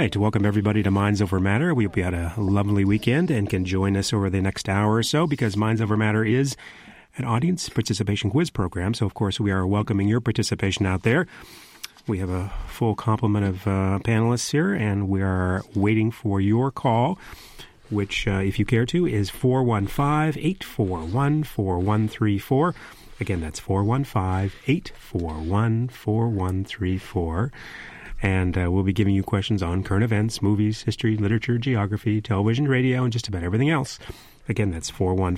right. Welcome, everybody, to Minds Over Matter. We hope you had a lovely weekend and can join us over the next hour or so because Minds Over Matter is an audience participation quiz program. So, of course, we are welcoming your participation out there. We have a full complement of panelists here, and we are waiting for your call, which, if you care to, is 415-841-4134. Again, that's 415-841-4134. And we'll be giving you questions on current events, movies, history, literature, geography, television, radio, and just about everything else. Again, that's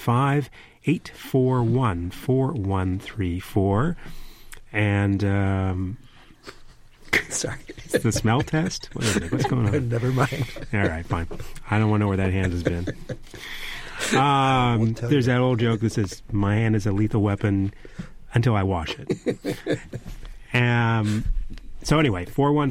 415-841-4134. And, sorry. It's the smell test? What is it? What's going on? Never mind. All right, fine. I don't want to know where that hand has been. There's that old joke that says, my hand is a lethal weapon until I wash it. So anyway,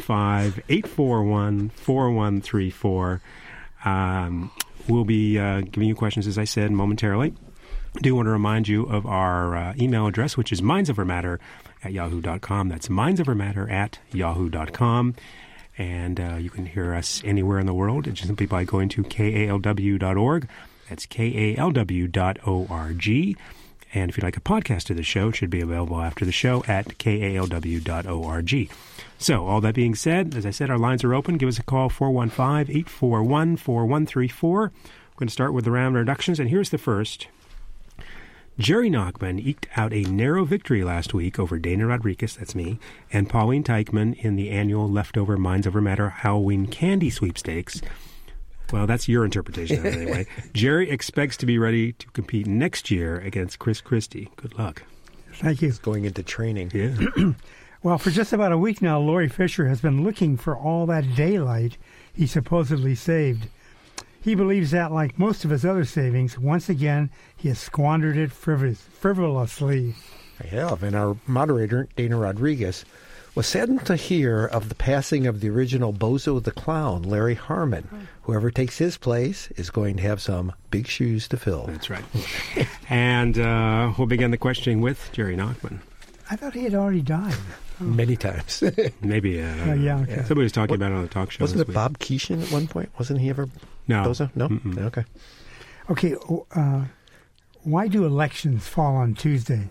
415-841-4134. We'll be giving you questions, as I said, momentarily. I do want to remind you of our email address, which is mindsovermatter@yahoo.com. That's mindsovermatter@yahoo.com. And you can hear us anywhere in the world just simply by going to kalw.org. That's kalw.org. And if you'd like a podcast of the show, it should be available after the show at kalw.org. So, all that being said, as I said, our lines are open. Give us a call, 415-841-4134. We're going to start with the round introductions, and here's the first. Jerry Nachman eked out a narrow victory last week over Dana Rodriguez, that's me, and Pauline Teichman in the annual Leftover Minds Over Matter Halloween Candy Sweepstakes. Well, that's your interpretation of it anyway. Jerry expects to be ready to compete next year against Chris Christie. Good luck. Thank you. He's going into training. Yeah. Well, for just about a week now, Laurie Fisher has been looking for all that daylight he supposedly saved. He believes that, like most of his other savings, once again, he has squandered it frivolously. I have. And our moderator, Dana Rodriguez, was saddened to hear of the passing of the original Bozo the Clown, Larry Harmon. Whoever takes his place is going to have some big shoes to fill. That's right. And we'll begin the questioning with Jerry Nachman. I thought he had already died. Many times. Maybe, yeah, okay. Somebody was talking about it on the talk show. Wasn't it Bob Keeshan at one point? Wasn't he ever No. Bozo? No? Mm-mm. Okay. Okay, why do elections fall on Tuesday?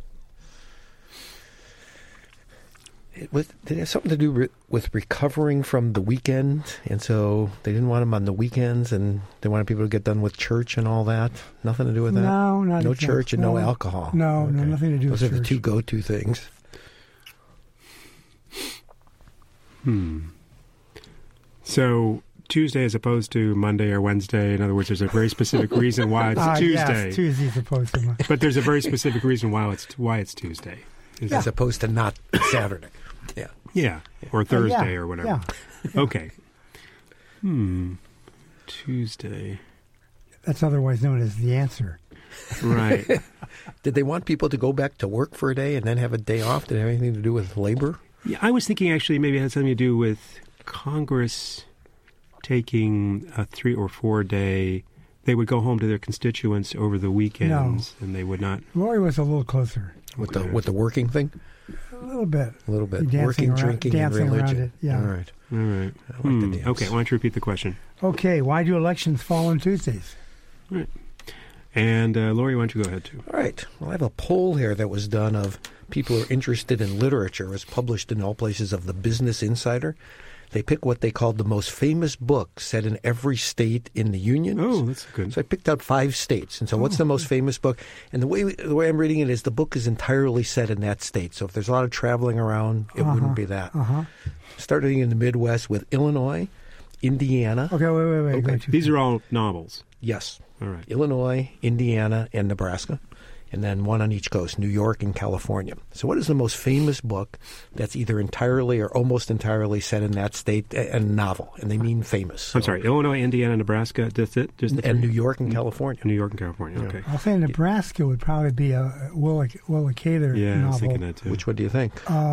Did it have something to do with recovering from the weekend? And so they didn't want them on the weekends, and they wanted people to get done with church and all that? Nothing to do with that? No, not No exactly. church and no alcohol? No, Okay. nothing to do with Those are church. the two go-to things. So Tuesday as opposed to Monday or Wednesday, in other words, there's a very specific reason why it's Tuesday. Yes, Tuesday's opposed to Monday. But there's a very specific reason why it's Tuesday. As opposed to not Saturday. Yeah. Yeah, or Thursday or whatever. Yeah. Okay. Tuesday. That's otherwise known as the answer. Right. Did they want people to go back to work for a day and then have a day off? Did it have anything to do with labor? Yeah, I was thinking actually maybe it had something to do with Congress taking a 3 or 4 day. They would go home to their constituents over the weekends, and they would not. Laurie was a little closer. With the working thing? A little bit. A little bit. Dancing Working, around- drinking, and dancing around religion. it, yeah. All right. All right. I like the dance. Okay, why don't you repeat the question? Okay, why do elections fall on Tuesdays? Right. And Lori, why don't you go ahead too? All right. Well, I have a poll here that was done of people who are interested in literature. It was published in all places of the Business Insider. They pick what they called the most famous book set in every state in the Union. Oh, that's good. So I picked out 5 states. And so what's the most famous book? And the way I'm reading it is the book is entirely set in that state. So if there's a lot of traveling around, it wouldn't be that. Starting in the Midwest with Illinois, Indiana. Okay, wait. Okay. These are all novels. Yes. All right. Illinois, Indiana, and Nebraska. And then one on each coast, New York and California. So what is the most famous book that's either entirely or almost entirely set in that state, a novel? And they mean famous. So. I'm sorry, Illinois, Indiana, Nebraska, that's it? Just the And three? New York and California. New York and California, okay. I'll say Nebraska would probably be a Willa Cather Yeah, I novel. was thinking that too. Which one do you think?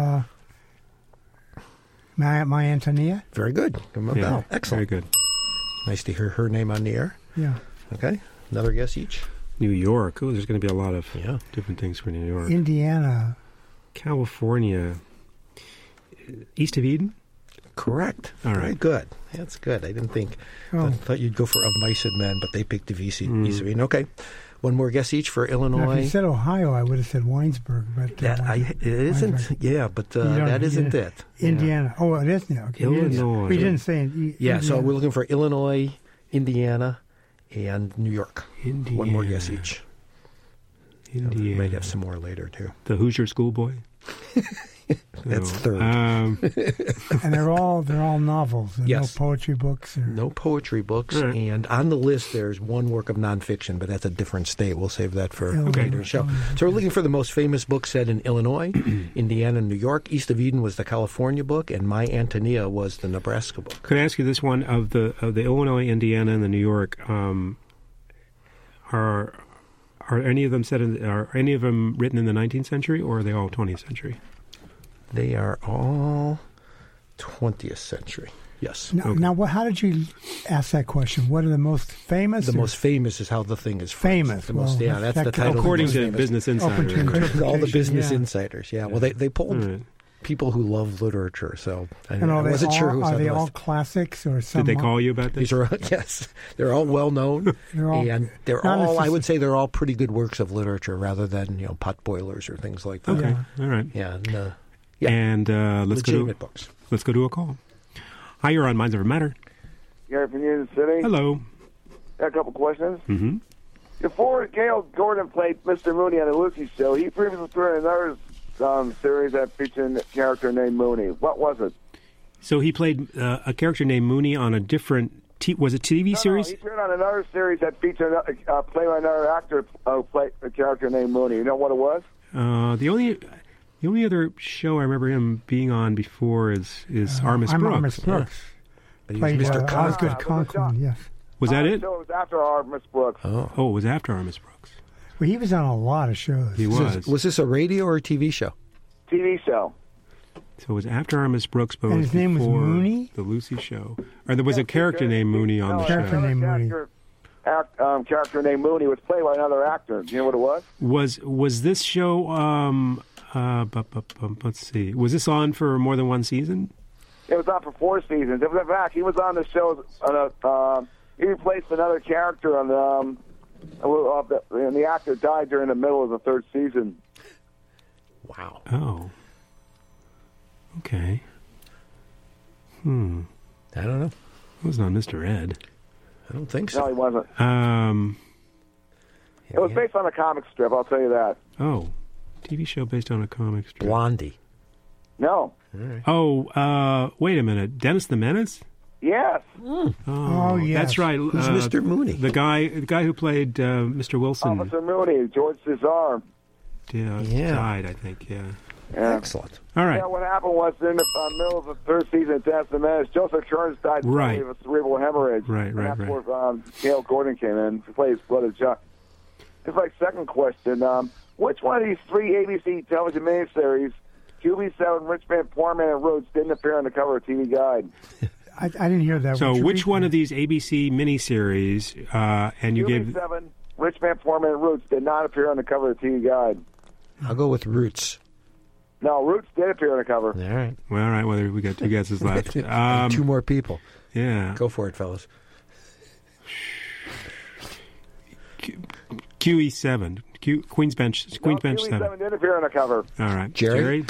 My Antonia? Very good. Give him a bell. Excellent. Very good. Nice to hear her name on the air. Yeah. Okay. Another guess each. New York. Oh, there's going to be a lot of Yeah. different things for New York. Indiana. California. East of Eden? Correct. All Very right. good. That's good. I didn't think. Oh. I thought you'd go for Of Mice and Men, but they picked the Iserine. Okay. One more guess each for Now, if Illinois. you said Ohio, I would have said Winesburg, but It isn't. Winesburg. Yeah, but don't- that isn't you- it. Indiana. Oh, it is now. Okay. Illinois. We didn't say Yeah, so Indiana. we're looking for Illinois, Indiana, and New York. Indiana. One more guess each. We Indiana. might have some more later, too. The Hoosier Schoolboy. That's third. And they're all novels. There's Yes. no poetry books. Or, No poetry books. All right. And on the list, there's one work of nonfiction, but that's a different state. We'll save that for Okay. later in the show. So we're looking for the most famous book set in Illinois, Indiana, and New York. East of Eden was the California book, and My Antonia was the Nebraska book. Could I ask you this one of the Illinois, Indiana, and the New York? Are any of them are any of them written in the 19th century, or are they all 20th century? They are all 20th century. Yes. Now, how did you ask that question? What are the most famous? The or- most famous is how the thing is phrased. Famous. The most, Well, yeah, that's that the could- title. According of to the most famous. Business Open to Insider. All the business yeah. insiders. Yeah. Well, they polled All right. people who love literature, so I And are they wasn't sure all, who was are on they the all list. classics or some? Did they call you about this? These are yes, they're all well known, They're all- and they're not all. I necessar- would say they're all pretty good works of literature, rather than pot boilers or things like that. Okay, Yeah. all right. Yeah, and, yeah. And let's legitimate books. go to a call. Hi, you're on Minds Over Matter. Gary from Union City. Hello. Got a couple questions. Mm-hmm. Before Gail Gordon played Mr. Mooney on the Lucy Show, he previously appeared in another series that featured a character named Mooney. What was it? So he played a character named Mooney on a different. Was it TV No, series? he appeared on another series that featured played by another actor played a character named Mooney. You know what it was? The only other show I remember him being on before is Armis I'm Brooks. Armis Brooks. But he Played was Mr. Osgood Conklin. Conklin, yes. Was that it? So it was after Armis Brooks. Oh, Oh, it was after Armis Brooks. Well, he was on a lot of shows. He was. was this a radio or a TV show? TV show. So it was after Armis Brooks, but it And was his name was before Mooney? the Lucy Show. Or there was a character named Mooney on the No, Character show. named Mooney. Character named Mooney was played by another actor. Do you know what it was? Was this show? Let's see. Was this on for more than one season? It was on for 4 seasons. In fact, he was on the show. He replaced another character on and the actor died during the middle of the 3rd season. Wow. Oh. Okay. I don't know. It was on Mr. Ed. I don't think No, so. he wasn't. It was Yeah. based on a comic strip. I'll tell you that. Oh, TV show based on a comic strip. Blondie. No. Oh, wait a minute. Dennis the Menace? Yes. Oh, yes. That's right. Who's Mr. Mooney? The guy who played Mr. Wilson Officer Mooney, George Cesar. Yeah. died, I think. Yeah. Yeah. Excellent. All right. Yeah, what happened was in the middle of the 3rd season of Dennis the Menace, Joseph Kearns died Right. of a cerebral hemorrhage. Right, And right, that's right. where Gail Gordon came in to play his brother Chuck. It's like second question. Which one of these 3 ABC television miniseries, QB7, Rich Man, Poor Man, and Roots, didn't appear on the cover of TV Guide? I didn't hear that. So Would you which read one that? of these ABC miniseries, and you gave... QB7, Rich Man, Poor Man, and Roots did not appear on the cover of TV Guide. I'll go with Roots. No, Roots did appear on the cover. All right. Well, all right, well, we got 2 guesses left. 2 more people. Yeah. Go for it, fellas. QE7. Queen's Bench No, 7. QB7 did appear on the cover. All right. Jerry?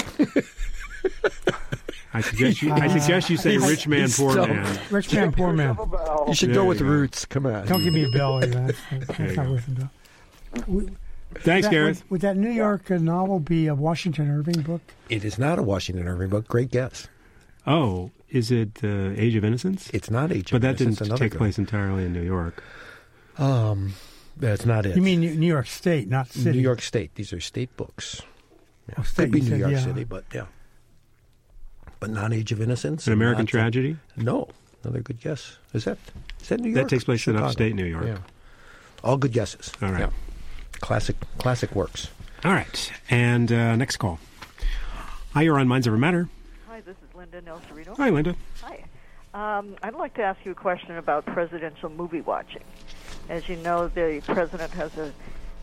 I suggest you say rich man, he's poor so- man. Rich Man, Poor Man. Double bell. You should There go you with go. Roots. Come on. Don't give me a bell either. That's you not go. worth a bell. Thanks, Gareth. Would that New York novel be a Washington Irving book? It is not a Washington Irving book. Great guess. Oh, is it Age of Innocence? It's not Age But of that Innocence, didn't another take good place entirely in New York. one. That's not it. You mean New York State, not city? New York State. These are state books. Yeah. Oh, state, Could be you New said, York yeah. City, but yeah. But not Age of Innocence. An and American not- Tragedy? No. Another good guess. Is that New York? That takes place in Chicago? upstate New York. Yeah. All good guesses. All right. Yeah. Classic works. All right. And next call. Hi, you're on Minds Over Matter. Hi, this is Linda Nelsarino. Hi, Linda. Hi. I'd like to ask you a question about presidential movie watching. As you know, the president has a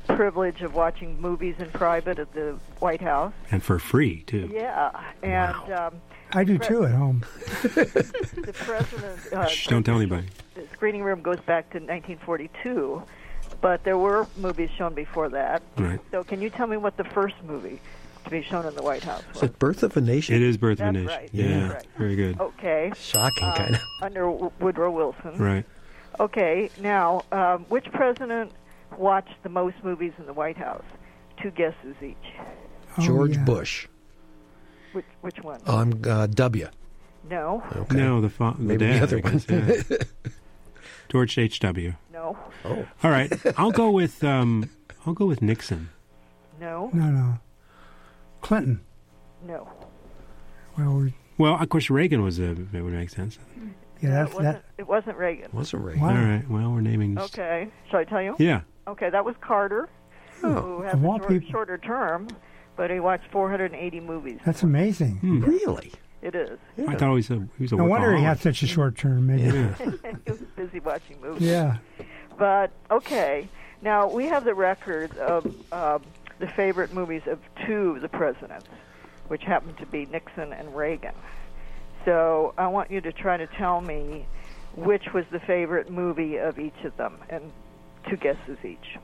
privilege of watching movies in private at the White House. And for free, too. Yeah, and I do too at home. the president. Shh, don't tell anybody. The screening room goes back to 1942, but there were movies shown before that. Right. So, can you tell me what the first movie to be shown in the White House was? Is it Birth of a Nation? It is Birth of a That's Nation. right. Yeah, That's right. very good. Okay. Shocking, kind of. Under Woodrow Wilson. Right. Okay. Now, which president watched the most movies in the White House? 2 guesses each. George yeah. Bush. Which one? W. No. Okay. No, the Maybe dad, the other I guess, yeah. George H.W. No. Oh. All right, I'll go with Nixon. No. No. Clinton. No. Well, Well, of course, Reagan was it would make sense. yeah, It wasn't Reagan. Wasn't Reagan. Wow. All right, well, we're naming. Okay. Shall I tell you? Yeah. Okay, that was Carter, who had Of all a people. shorter term, but he watched 480 movies. that's amazing. Really? It is. I thought he was a No wonder he workaholic. had such a short term. Maybe. Yeah. He was busy watching movies. Yeah. But, okay, now we have the records of the favorite movies of 2 of the presidents, which happened to be Nixon and Reagan. So I want you to try to tell me which was the favorite movie of each of them, and 2 guesses each.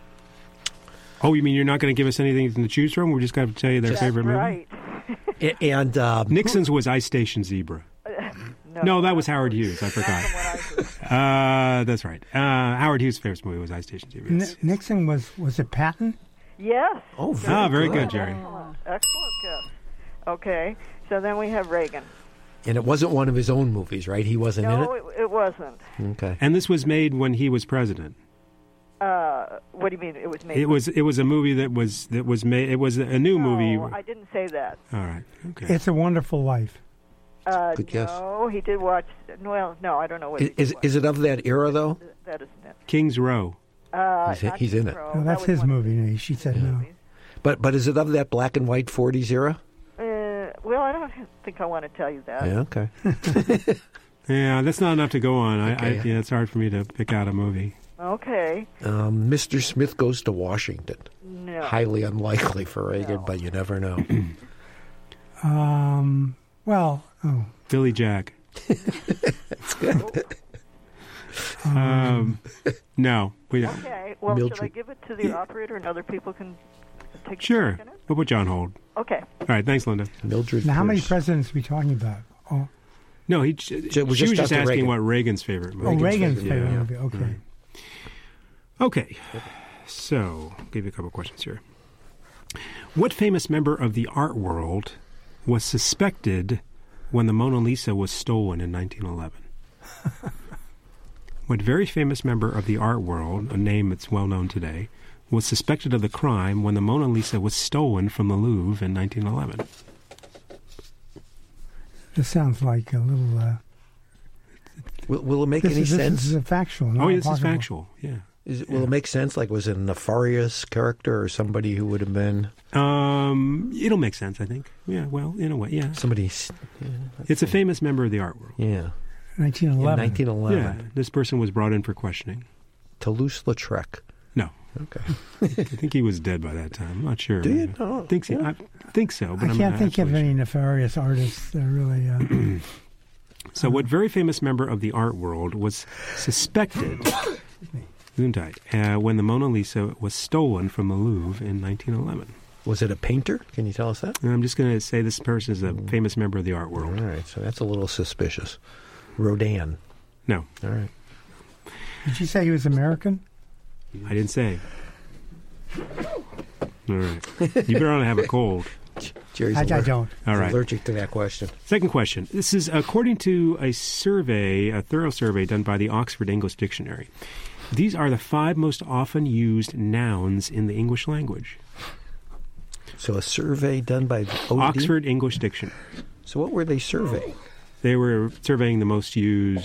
Oh, you mean you're not going to give us anything to choose from? We're just going to tell you their That's favorite movie? right. And Nixon's was Ice Station Zebra. No, that was Howard Hughes. I forgot. That's from what I heard. That's right. Howard Hughes' favorite movie was Ice Station Zebra. Yes. Nixon was it Patton? Yes. oh, Very good, Jerry. Excellent guess. Okay, so then we have Reagan. And it wasn't one of his own movies, right? He wasn't No, in it wasn't. it? Okay. And this was made when he was president. What do you mean it was made? It was a movie that was made. It was a new movie. No, I didn't say that. All right. Okay. It's a Wonderful Life. Good guess. No, he did watch. Well, no, I don't know what. Is it of that era, though? That isn't it. King's Row. He's in it. No, that's his movie. No, she said no. But is it of that black and white 40s era? Well, I don't think I want to tell you that. Yeah, okay. Yeah, that's not enough to go on. Okay. Yeah, it's hard for me to pick out a movie. Okay. Mr. Smith Goes to Washington. No. Highly unlikely for Reagan, No. but you never know. Well, Billy Jack. No, we don't. Okay. Well, should I Mildred. give it to the operator and other people can take a Sure. look at it? We'll put you on hold. Okay. All right. Thanks, Linda. Mildred now how many Pierce. presidents are we talking about? Oh, No, she was was just just after asking Reagan. what Reagan's favorite movie. Reagan's Yeah. favorite movie. Okay. Okay, so I'll give you a couple questions here. What famous member of the art world was suspected when the Mona Lisa was stolen in 1911? What very famous member of the art world, a name that's well known today, was suspected of the crime when the Mona Lisa was stolen from the Louvre in 1911? This sounds like a little. Will it make any sense? This is a factual. Oh, not this is possible. factual, yeah. Will it make sense? Like, was it a nefarious character or somebody who would have been It'll make sense, I think. Yeah, well, in a way, yeah. somebody? It's a famous member of the art world. Yeah. 1911. In 1911. Yeah, this person was brought in for questioning. Toulouse-Lautrec. No, Okay. I think he was dead by that time. I'm not sure. Do you? No. I think so. Yeah. I think so, but I I'm can't not think of absolutely any nefarious artists that really. sure. So, what very famous member of the art world was suspected when the Mona Lisa was stolen from the Louvre in 1911? Was it a painter? Can you tell us that? And I'm just going to say this person is a famous member of the art All world. right. So that's a little suspicious. Rodin. No, All right. Did you say he was American? I didn't say. All right. You better not have a cold. Jerry's I don't. All right. allergic to that question. Second question. This is according to a survey, a thorough survey done by the Oxford English Dictionary. These are the 5 most often used nouns in the English language. So a survey done by the OD? Oxford English Dictionary. So what were they surveying? They were surveying the most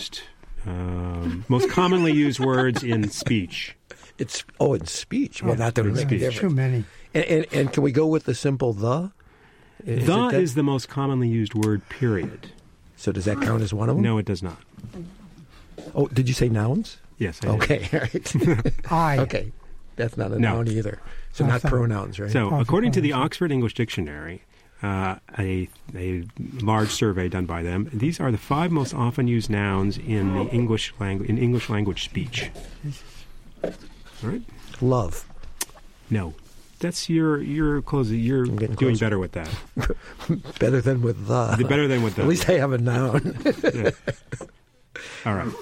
commonly used words in speech. It's in speech. Well, not that it would make a speech. difference. Too many. And can we go with the simple the? The is the most commonly used word, period. So does that count as one of them? No, it does not. Oh, did you say nouns? Yes, I did. Okay, all right. I. Okay. That's not a No. noun either. So No, not it's not. pronouns, right? So, Oh, according to the pronouns. Oxford English Dictionary, a large survey done by them, these are the 5 most often used nouns in the English language speech. All right? Love. No, that's you're close. You're I'm getting doing closer. better with that. Better than with the. Better than with the. At least I have a noun. Yeah. All right.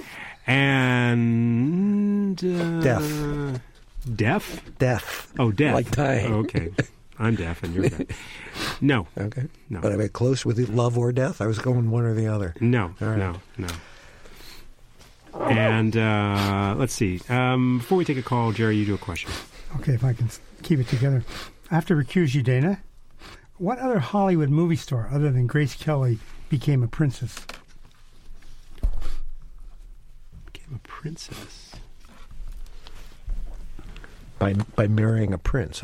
And Deaf. Deaf? Death. Oh, deaf. Like dying. Okay. I'm deaf and you're deaf. No. Okay. No. But am I close with love or death? I was going one or the other. No. All right. No. And let's see. Before we take a call, Jerry, you do a question. Okay, if I can keep it together. I have to recuse you, Dana. What other Hollywood movie star, other than Grace Kelly, became a princess? Became a princess. By marrying a prince,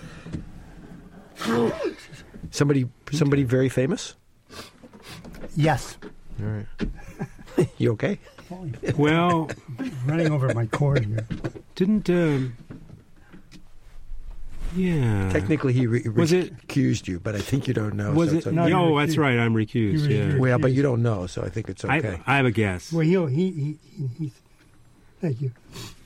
huh? Somebody very famous? Yes. All right. You okay? Well, Running over my cord here. didn't. Yeah. Technically, he Was it- accused you, but I think you don't know. Was so it? it's okay. No, you Oh, were that's recused. right. I'm recused. You were Yeah. recused. Well, but you don't know, so I think it's okay. I have a guess. Well, he thank you.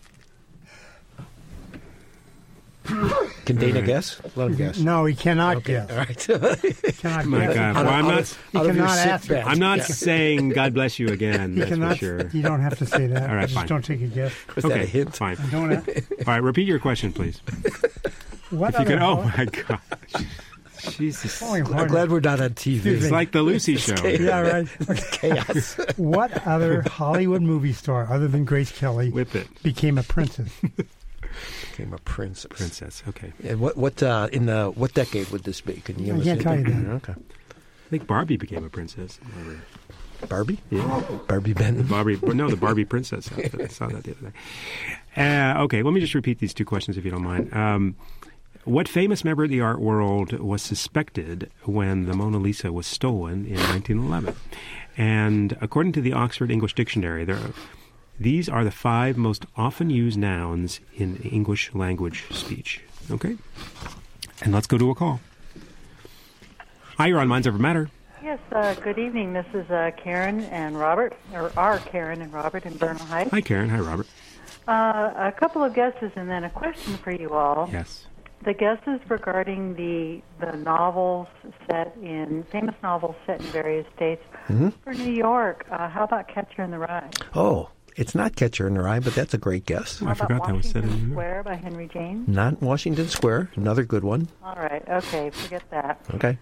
Can Dana guess? Let him guess. No, he cannot Okay. guess. All right. He cannot My guess. God. Well, I'm not. He Out of your cannot sick ask. bed. I'm not Yeah. saying God bless you again. He That's cannot. for sure. You don't have to say that. All right, Just fine. don't take a guess. Was that a hint? Fine. Don't. All right. Repeat your question, please. What If you other could. Oh my God. Jesus. Falling I'm apart. glad we're not on TV. Excuse It's me. like the Lucy show. Yeah, right. Chaos. What other Hollywood movie star, other than Grace Kelly, Whip it. became a princess? Became a princess. Princess. Okay. And what in the what decade would this be? Can you give I us can't tell you anything? that. Okay. I think Barbie became a princess. Barbie? Yeah. Barbie Benton. The Barbie princess outfit. I saw that the other day. Okay, let me just repeat these 2 questions if you don't mind. What famous member of the art world was suspected when the Mona Lisa was stolen in 1911? And according to the Oxford English Dictionary, these are the 5 most often used nouns in English language speech. Okay? And let's go to a call. Hi, you're on Minds Over Matter. Yes, good evening. This is Karen and Robert, or our Karen and Robert in Bernal Heights. Hi, Karen. Hi, Robert. A couple of guesses and then a question for you all. Yes. The guesses regarding the novels famous novels set in various states. For New York, how about Catcher in the Rye? Oh, it's not Catcher in the Rye, but that's a great guess. I How about forgot that was set in Washington New York. Square by Henry James? Not Washington Square. Another good one. All right, okay, forget that. Okay.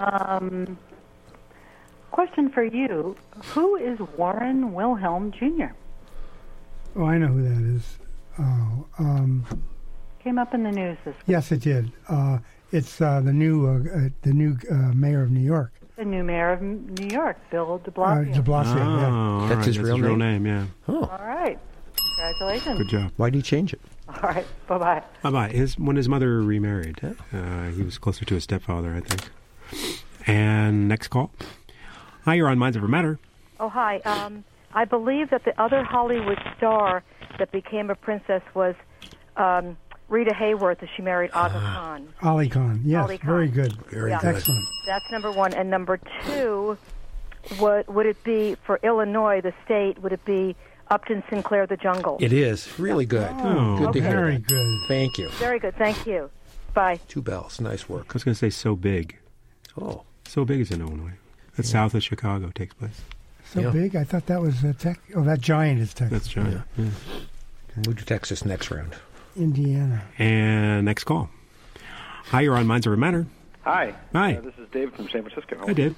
Question for you. Who is Warren Wilhelm Jr.? Oh, I know who that is. Oh, Came up in the news this week. yes, it did. It's the new mayor of New York, The new mayor of New York, Bill de Blasio. De Blasio. yeah. all That's his real name, yeah. Oh, All right. Congratulations. Good job. why'd he change it? All right. Bye-bye. Bye-bye. When his mother remarried, he was closer to his stepfather, I think. And next call. Hi, you're on Minds Over Matter. Oh, hi. I believe that the other Hollywood star that became a princess was Rita Hayworth, as she married Aga Khan. Ali Khan. Yes, Ali Khan. very good. Very Yeah. good. Excellent. That's number one. And number two, what would it be for Illinois, the state? Would it be Upton Sinclair, The Jungle? It is really good. Oh, Good to hear Very that. good. Thank you. Very good. Thank you. Bye. 2 bells. Nice work. I was going to say So Big. Oh, So Big is in Illinois. That's south of Chicago takes place. So Yeah. big. I thought that was Tech. Oh, that giant is Texas. That's giant. Yeah. move to Texas next round. Indiana. And next call. Hi, you're on Minds Over Matter. Hi. Hi. This is David from San Francisco. I did.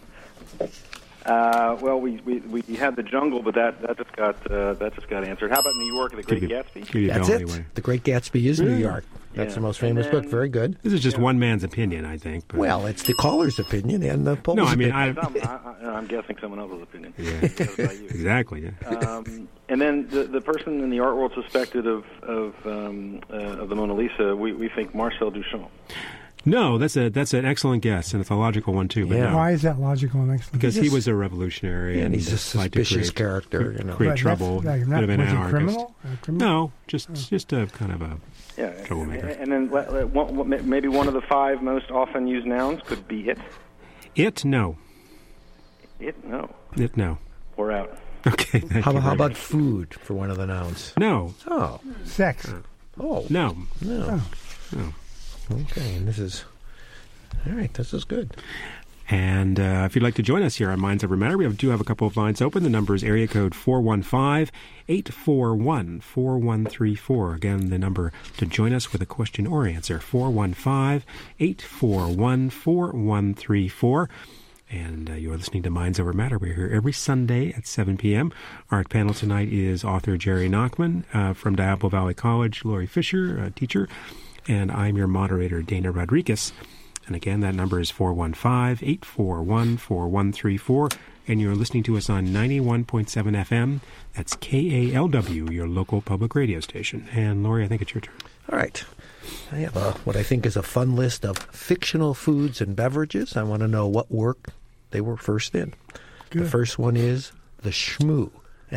Well, we had the jungle, but that just got answered. How about New York, The Great Gatsby? Give you a That's bell it. anyway. The Great Gatsby is New Yeah. York. That's Yeah. the most And famous book. then- Very good. This is just one man's opinion, I think. But Well, it's the caller's opinion and the poll's no, I mean, opinion. I'm guessing someone else's opinion. Yeah. That's about you. Exactly. Yeah. And then the person in the art world suspected of the Mona Lisa, we think Marcel Duchamp. No, that's an excellent guess, and it's a logical one too. But Yeah. no. Why is that logical and excellent? Because he was a revolutionary, and he's a tried to suspicious character. You know. create But trouble. that's- Could have been was an he anarchist. criminal? A criminal? No, just a kind of a Yeah, troublemaker. and then maybe one of the 5 most often used nouns could be it. It no, It, no. it no. We're out. Okay, thank How you very about much. food for one of the nouns? No, Oh, Sex. oh, no. no. No. Okay, and this is all right. This is good. And if you'd like to join us here on Minds Over Matter, we do have a couple of lines open. The number is area code 415-841-4134. Again, the number to join us with a question or answer, 415-841-4134. And you're listening to Minds Over Matter. We're here every Sunday at 7 p.m. Our panel tonight is author Jerry Nachman from Diablo Valley College, Lori Fisher, a teacher, and I'm your moderator, Dana Rodriguez. And again, that number is 415-841-4134. And you're listening to us on 91.7 FM. That's KALW, your local public radio station. And Lori, I think it's your turn. All right. I have what I think is a fun list of fictional foods and beverages. I want to know what work they were first in. Good. The first one is the Schmoo,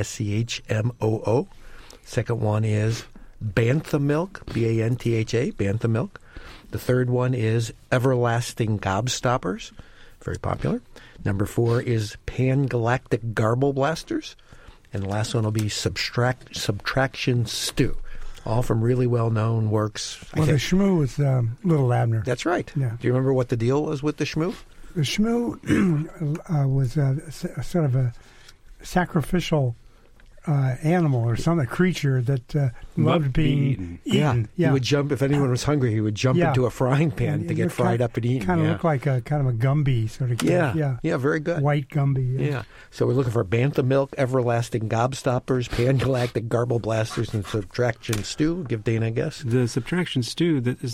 SCHMOO. Second one is Bantha milk, BANTHA, Bantha milk. The third one is Everlasting Gobstoppers, very popular. Number 4 is Pan-Galactic Garble Blasters. And the last one will be Subtraction Stew, all from really well-known works. Well, the Schmoo was Little Abner. That's right. Yeah. Do you remember what the deal was with the Schmoo? The Schmoo was sort of a sacrificial animal or some creature that loved being eaten. He would jump, if anyone was hungry, he would jump into a frying pan to get fried up and eaten. Kind of looked like a kind of a Gumby sort of kid. Yeah, very good. White Gumby. Yeah. So we're looking for Bantha milk, Everlasting Gobstoppers, Pan-Galactic Garble Blasters, and Subtraction Stew. Give Dana a guess. The Subtraction Stew, is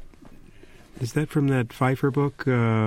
that from that Pfeiffer book?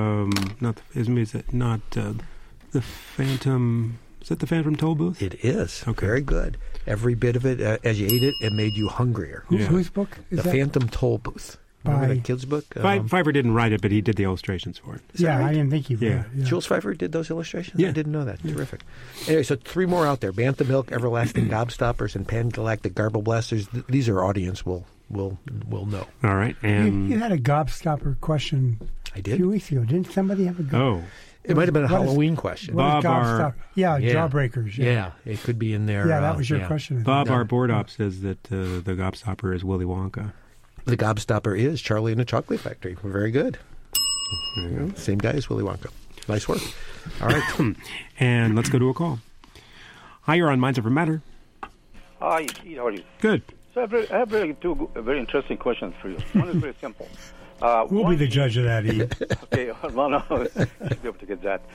Is that not the Phantom? Is that the Phantom Tollbooth? It is. Okay. Very good. Every bit of it, as you ate it, it made you hungrier. Whose book is The that? Phantom Tollbooth. Remember By- that kid's book? Pfeiffer didn't write it, but he did the illustrations for it. Yeah, right? I didn't think he would. Yeah. Jules Pfeiffer did those illustrations? Yeah. I didn't know that. Terrific. Anyway, so 3 more out there. Bantha milk, Everlasting Gobstoppers, and Pan-Galactic Garble Blasters. These are audience will know. All right, and You had a gobstopper question I a did? few weeks ago. Didn't somebody have a oh, It might have been a What is- Halloween question. what is Bob, our- gobstopper? Yeah, Yeah. jawbreakers. Yeah. It could be in there. Yeah, that was your question. Bob, No. our board op, says that the gobstopper is Willy Wonka. The Gobstopper is Charlie and the Chocolate Factory. Very good. There you go. Same guy as Willy Wonka. Nice work. All right. And let's go to a call. Hi, you're on Minds Over Matter. Hi, how are you? Good. So I have really 2 very interesting questions for you. One is very simple. We'll be the judge of that, Ian. Okay, well, no, you'll be able to get that.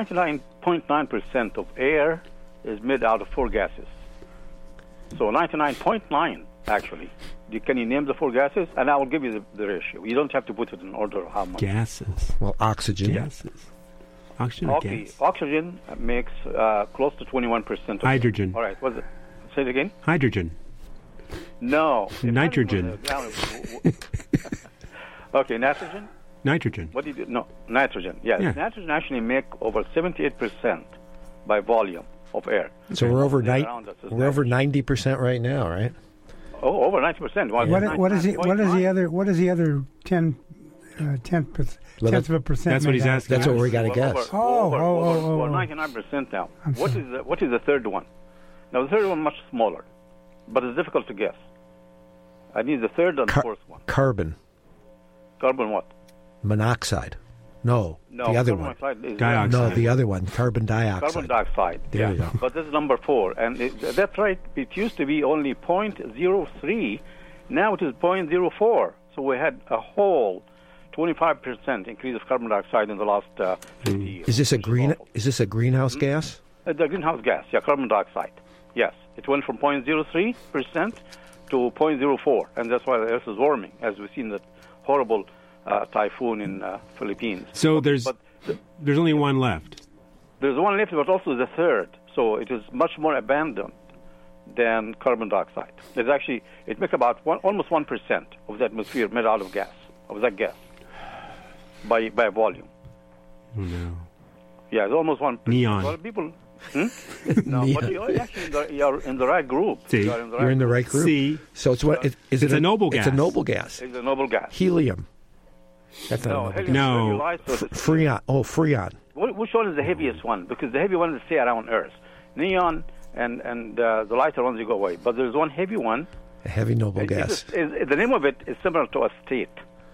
99.9% of air is made out of 4 gases. So 99.9, actually. Can you name the 4 gases? And I will give you the ratio. You don't have to put it in order of how much. Gases. Well, oxygen. Gases. Oxygen or Okay, gas? oxygen makes close to 21% of Hydrogen. All right, what's it? Say it again? Hydrogen. No. Nitrogen. Okay, nitrogen? Nitrogen. What do you do? No, nitrogen. Yes. Yeah. Nitrogen actually make over 78% by volume of air. So we're over Around us is we're over 90% right now, right? Oh, over 90%. Well, What is the 99.9. other 10 tenth of a percent? That's what he's made out? asking. That's what we got to Well, guess. Well, 99% now. I'm What is the third one? Now, the third one much smaller, but it's difficult to guess. I need the third and fourth one. Carbon Carbon what? monoxide. No, No, the other carbon one. monoxide is Dioxide. No, the other one. Carbon dioxide. Carbon dioxide. There you yeah. go. But this is number 4, and that's right. It used to be only 0.03. Now it is 0.04. So we had a whole 25% increase of carbon dioxide in the last 50 years. Is this a which green? awful. Is this a greenhouse gas? The greenhouse gas, yeah, carbon dioxide. Yes, it went from 0.03% to 0.04, and that's why the Earth is warming, as we've seen that horrible typhoon in Philippines. So there's But only one left. there's one left, but also the third. So it is much more abundant than carbon dioxide. It makes about almost 1% of the atmosphere made out of gas, of that gas. by volume. Oh, no. Yeah, it's almost 1%. Neon. Well, people. No, but you're in the right group. See, You're in the right group. See, So it's what? Is it's it a noble gas. It's a noble gas. It's a noble gas. Helium. That's not a noble helium gas. No. is very light, so it's- Freon. Oh, Freon. Which one is the heaviest one? Because the heavy ones stay around Earth. Neon and the lighter ones you go away. But there's one heavy one. A heavy noble gas. The name of it is similar to a state.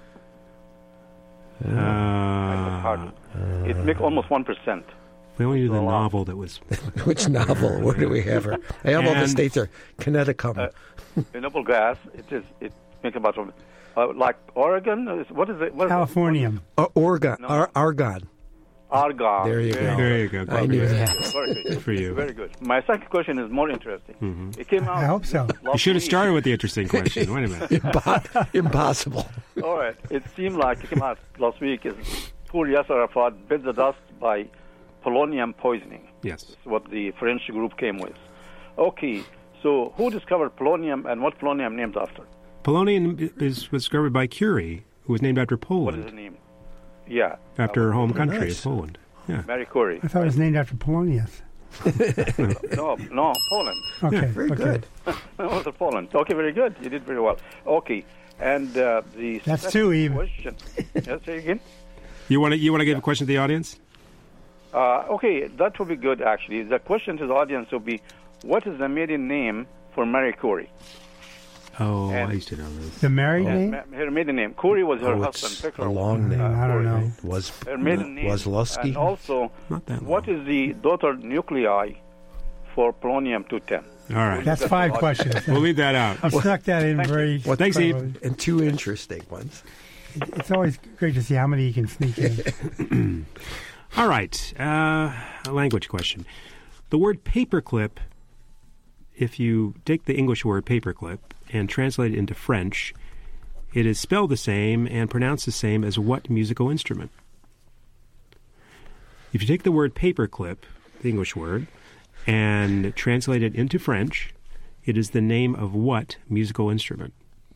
It makes almost 1%. we only knew the novel that was. Which novel? Where do we have her? I have all the And- states are Connecticut. The noble gas, it makes about like Oregon. What is it? What is Californium. Argon. No. Argon. Argon. There you go. There you go. I knew that. Very good. Good for you. Very good. My second question is more interesting. It came out. I hope so. You should have started with the interesting question. Wait a minute. Impossible. All right. It seemed like it came out last week. Is poor Yasser Arafat bit the dust by polonium poisoning. Yes. That's what the French group came with. Okay. So who discovered polonium and what polonium named after? Polonium was discovered by Curie, who was named after What is Poland, the name? Yeah. after her home country nice. is Poland. Yeah. Marie Curie. I thought it was named after Polonius. No, Poland. Okay. Very okay. good. No, it's Poland. Okay, very good. You did very well. Okay. And the That's second two even. question. Yes, say again. You want to give a question to the audience? Okay, that would be good, actually. The question to the audience will be, what is the maiden name for Marie Curie? Oh, And- I used to know this. The married name? Her maiden name. Curie was her Oh, husband. it's Picker. a long name. I don't know. Was Her maiden name. Lusky? And also, Not that long. what is the daughter nuclei for polonium-210? All right. That's 5 questions. We'll leave that out. I've snuck that in very. Well, thanks, Eve. cleverly. And two interesting ones. It's always great to see how many you can sneak in. All right. A language question. The word paperclip, if you take the English word paperclip and translate it into French, it is spelled the same and pronounced the same as what musical instrument? If you take the word paperclip, the English word, and translate it into French, it is the name of what musical instrument?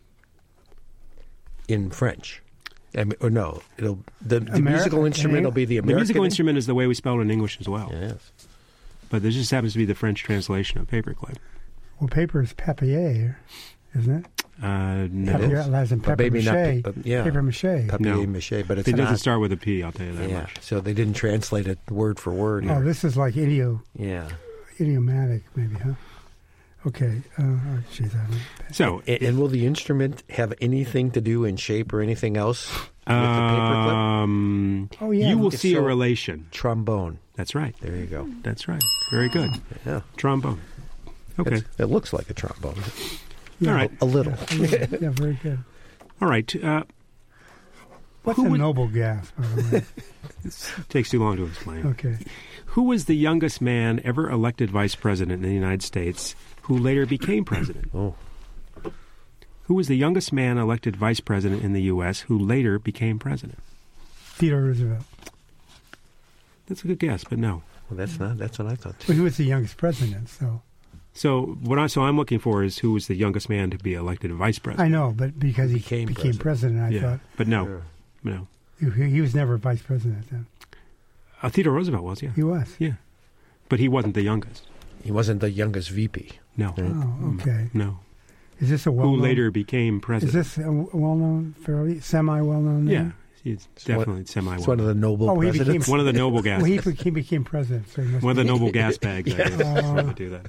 In French. Or no, the American musical instrument name? will be the The American musical name? instrument is the way we spell it in English as well. Yes. But this just happens to be the French translation of paperclip. Well, paper is papier, isn't it? No. Papier, as in But paper maybe not mache. pa- yeah. Paper mache. Papier-mâché, but it's It doesn't not. start with a P, I'll tell you that Yeah, much. so they didn't translate it word for word. Oh, here. this is like Yeah. idiomatic, maybe, huh? Okay. Oh, jeez, I don't. So, And will the instrument have anything to do in shape or anything else with the paperclip? Oh, yeah. you will If see a so- relation. Trombone. That's right. There you go. That's right. Very good. Yeah. Trombone. Okay. It looks like a trombone. All right. A little. Yeah, very good. All right. What's Who a would- noble gas, by the way? This takes too long to explain. Okay. Who was the youngest man ever elected vice president in the United States who later became president? Oh. Who was the youngest man elected vice president in the U.S. who later became president? Theodore Roosevelt. That's a good guess, but no. Well, that's what I thought, too. Well, he was the youngest president, so. So I'm looking for is who was the youngest man to be elected vice I president. know, but because he Became became president, I yeah, thought but no, Sure. no. he was never vice president then. Theodore Roosevelt was, yeah, He was. yeah, but he wasn't the youngest. He wasn't the youngest VP. No, Oh, okay. no. Is this a Who well-known? later became Is president? this a well-known, fairly semi-well-known Yeah, name? he's definitely semi. It's one of the noble Oh, he presidents. became- One of the noble gas. Well, he became president, so he must One of the be- noble gas bags. I guess. Trying to do that.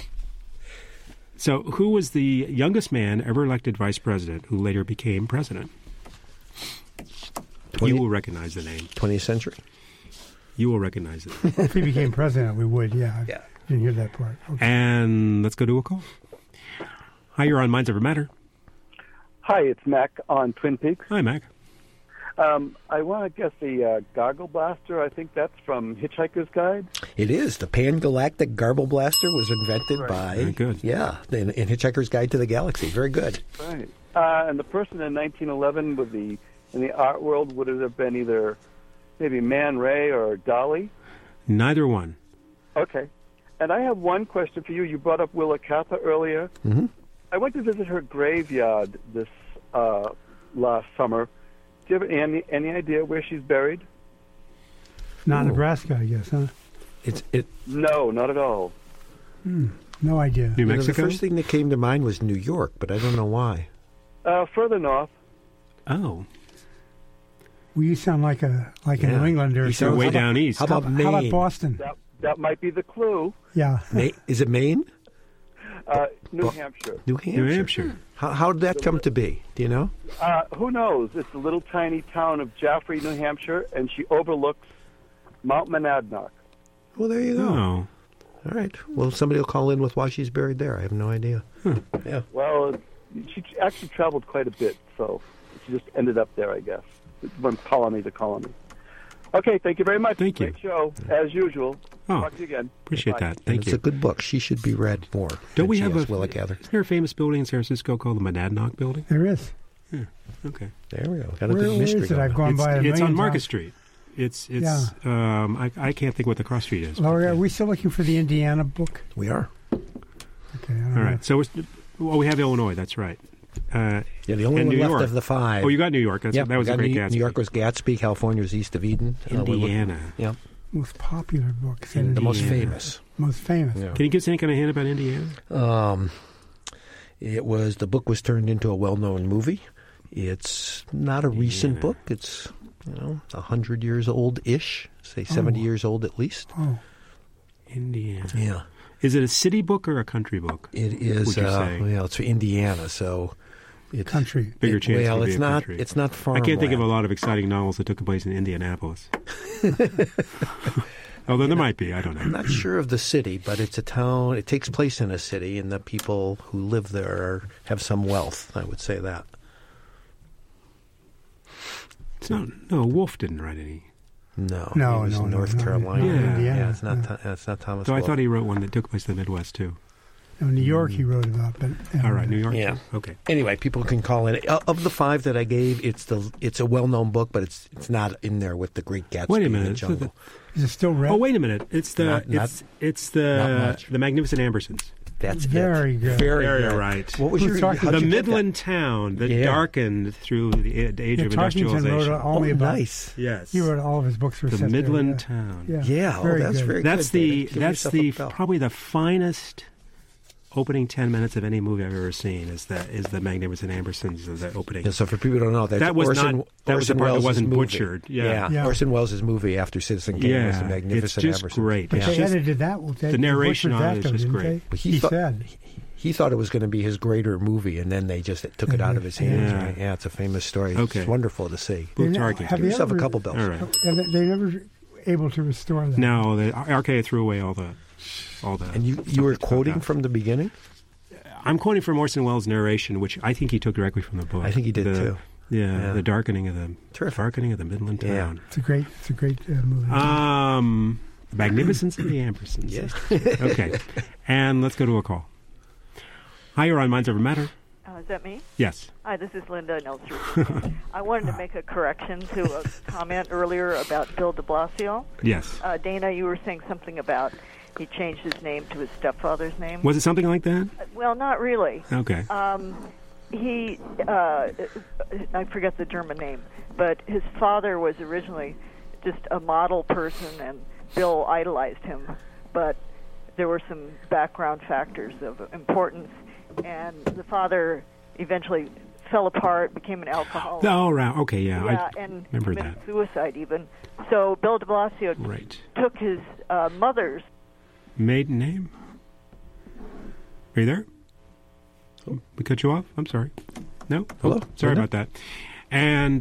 So, who was the youngest man ever elected vice president who later became president? You will recognize the name. 20th century. You will recognize it. If he became president, we would, yeah. Yeah. Didn't hear that part. Okay. And let's go to a call. Hi, you're on Minds Over Matter. Hi, it's Mac on Twin Peaks. Hi, Mac. I want to guess the Goggle Blaster. I think that's from Hitchhiker's Guide. It is. The Pan-Galactic Garble Blaster was invented by... Very good. Yeah, in Hitchhiker's Guide to the Galaxy. Very good. Right. And the person in 1911 with in the art world, would it have been either maybe Man Ray or Dolly? Neither one. Okay. And I have one question for you. You brought up Willa Cather earlier. Mm-hmm. I went to visit her graveyard this last summer, Do you have any idea where she's buried? Not Nebraska, I guess, huh? No, not at all. No idea. New Mexico? The first thing that came to mind was New York, but I don't know why. Further north. Oh. Well, you sound like a New Englander. You sound way down east. How about Maine? How about Boston? That might be the clue. Yeah. Is it Maine? New Hampshire. New Hampshire. How did that come to be? Do you know? Who knows? It's a little tiny town of Jaffrey, New Hampshire, and she overlooks Mount Monadnock. Well, there you go. Oh. All right. Well, somebody will call in with why she's buried there. I have no idea. Yeah. Well, she actually traveled quite a bit, so she just ended up there, I guess, from colony to colony. Okay, thank you very much. Thank you. Great show, as usual. Oh, talk to you again. Appreciate Bye. that. Thank It's you. a good book. She should be read more. Don't we have Willa Gather? Isn't there a famous building in San Francisco called the Monadnock Building? There is. Yeah. Okay. There we go. Got a Where good mystery is it? going. I've gone by it a It's on million Market times. Street. It's Yeah. I can't think what the cross street is. Laurie, are we still looking for the Indiana book? We are. Okay. I don't All know. right. So we have Illinois. That's right. Yeah, the only and one New left York. of the five. Oh, you got New York. That was we a got great New, Gatsby. New York was Gatsby. California was East of Eden. Indiana. Yeah. Most popular book. And the most Indiana. famous. Most famous. Yeah. Can you give us any kind of hint about Indiana? The book was turned into a well-known movie. It's not a recent book. It's 100 years old-ish. Say 70 years old at least. Oh. Indiana. Yeah. Is it a city book or a country book? It is. Would you say? It's for Indiana, so it's Country. Bigger chance Well, to be it's a not. country. It's not I farmland. can't think of a lot of exciting novels that took place in Indianapolis. Although there might be. I don't I'm know. not sure of the city, but it's a town. It takes place in a city, and the people who live there have some wealth. I would say that. It's not, no, Wolfe didn't write any. No, No, he was no, in no, North no, Carolina. no, Indiana, Yeah, it's not. no. It's not Thomas. Though I Wolfe. thought he wrote one that took place in the Midwest, too. No, New York he wrote about, but All right, New York? Yeah. too? Okay. Anyway, people can call in. Of the five that I gave, it's a well-known book, but it's not in there with the Great Gatsby Wait a and the minute. Jungle. Is it still red? Oh, wait a minute. It's the Not it's not the much. the Magnificent Ambersons. That's Very it. good. Very Very good. right. What was Who's your talking- how'd The you get that? Midland town that Yeah. darkened through the age of Tarkington industrialization. wrote only about. Nice. Yes. He wrote all of his books were the set Midland there, town. yeah. Yeah, Very that's good. very That's good. the David. Give that's yourself the a bell. probably the finest opening 10 minutes of any movie I've ever seen is the Magnificent Ambersons of the opening. Yeah, so for people who don't know, that's That was Orson, not- that was the Orson part that Welles' wasn't movie. butchered. Yeah. Yeah. Orson Welles' movie after Citizen Kane was the Yeah, Magnificent it's just Ambersons. great. But It's they just- edited that. the narration butchered on that, it is though, just didn't great. they? He He thought- said. He thought it was going to be his greater movie, and then they just took it out of his hands. Yeah. Right? Yeah, it's a famous story. Okay. It's wonderful to see. Booth They ne- Tarkington. have Give you yourself a ever- couple bells. All right. And they never able to restore that. No, the RKA threw away all the. And you were quoting from the beginning? I'm quoting from Orson Welles' narration, which I think he took directly from the book. I think he did, too. Yeah, the darkening of the Midland Yeah. town. It's a great movie. Magnificence of the Ambersons. Yes. Okay, and let's go to a call. Hi, you're on Minds Over Matter. Is that me? Yes. Hi, this is Linda Nelson. I wanted to make a correction to a comment earlier about Bill de Blasio. Yes. Dana, you were saying something about he changed his name to his stepfather's name. Was it something like that? Well, not really. Okay. He, I forget the German name, but his father was originally just a model person, and Bill idolized him. But there were some background factors of importance, and the father eventually fell apart, became an alcoholic. Oh, right. Okay, yeah. Yeah, I and remember committed that. suicide even. So Bill de Blasio Right. took his mother's. Maiden name? Are you there? Oh, we cut you off? I'm sorry. No? Hello? Oh, sorry Linda? about that. And,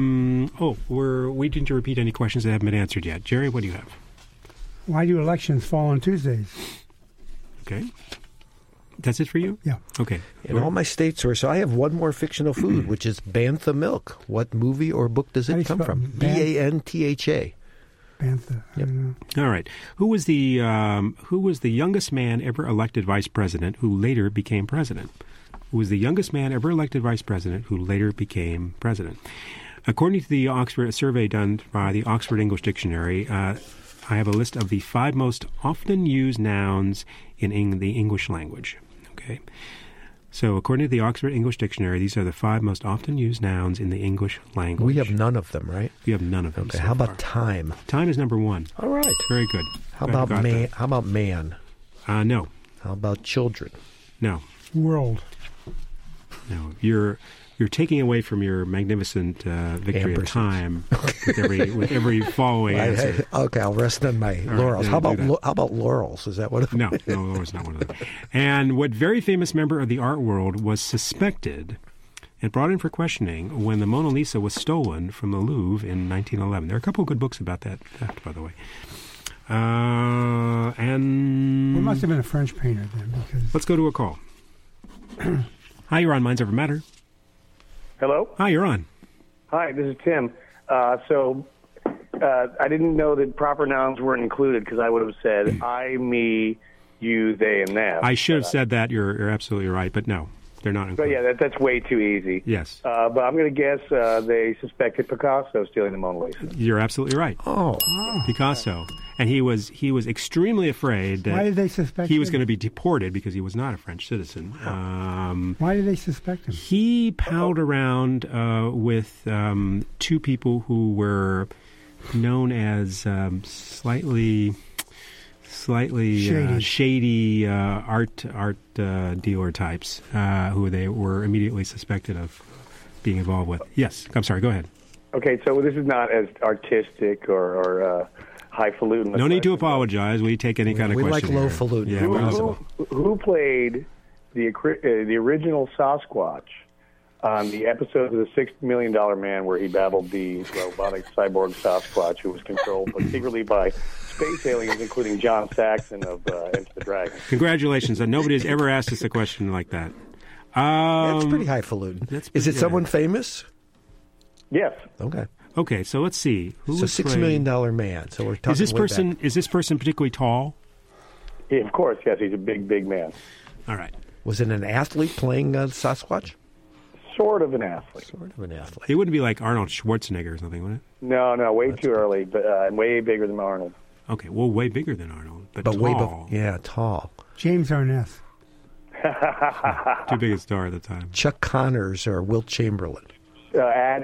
we're waiting to repeat any questions that haven't been answered yet. Jerry, what do you have? Why do elections fall on Tuesdays? Okay. That's it for you? Yeah. Okay. In all my states were. So I have one more fictional food, which is bantha milk. What movie or book does How do it you come spell from? Bantha. Bantha. I don't know. All right. Who was the youngest man ever elected vice president who later became president? Who was the youngest man ever elected vice president who later became president? According to the Oxford survey done by the Oxford English Dictionary, I have a list of the 5 most often used nouns in the English language. Okay. So, according to the Oxford English Dictionary, these are the 5 most often used nouns in the English language. We have none of them, right? We have none of them. Okay, so how about far. time? Time is number 1. All right. Very good. How Glad you about got man? that. How about man? No. How about children? No. World. No. You're taking away from your magnificent victory of Amberson. time with every following answer. Okay, I'll rest on my right, laurels. yeah, How do about how about laurels? Is that what? No, it's not one of them. And what very famous member of the art world was suspected and brought in for questioning when the Mona Lisa was stolen from the Louvre in 1911. There are a couple of good books about that theft, by the way. And It must have been a French painter then, because let's go to a call. Hi, you're on Minds Over Matter. Hello? Hi, you're on. Hi, this is Tim. I didn't know that proper nouns weren't included because I would have said I, me, you, they, and them. I should have said that. You're absolutely right, but no, they're not But included. yeah, that's way too easy. Yes. But I'm going to guess they suspected Picasso of stealing the Mona Lisa. You're absolutely right. Oh, Picasso. And he was extremely afraid that why did they suspect he was him? going to be deported because he was not a French citizen. Why did they suspect him? He palled around with 2 people who were known as slightly shady art dealer types who they were immediately suspected of being involved with. Yes, I'm sorry. Go ahead. Okay, so this is not as artistic or highfalutin. No need to apologize. We take any kind of we question. like here. lowfalutin. Yeah, we're Who played the original Sasquatch on the episode of The $6 Million Man where he battled the robotic cyborg Sasquatch who was controlled secretly by space aliens, including John Saxon of Enter the Dragon? Congratulations. Nobody has ever asked us a question like that. That's pretty highfalutin. Is it someone famous? Yes. Okay. Okay, so let's see. It's a $6 million man. So we're talking. Is this way person back. is this person particularly tall? Yeah, of course, yes. He's a big man. All right. Was it an athlete playing Sasquatch? Sort of an athlete. Sort of an athlete. It wouldn't be like Arnold Schwarzenegger or something, would it? No, way too early, but way bigger than Arnold. Okay, well, way bigger than Arnold, but way tall. tall. James Arness. Too big a star at the time. Chuck Connors or Wilt Chamberlain. Add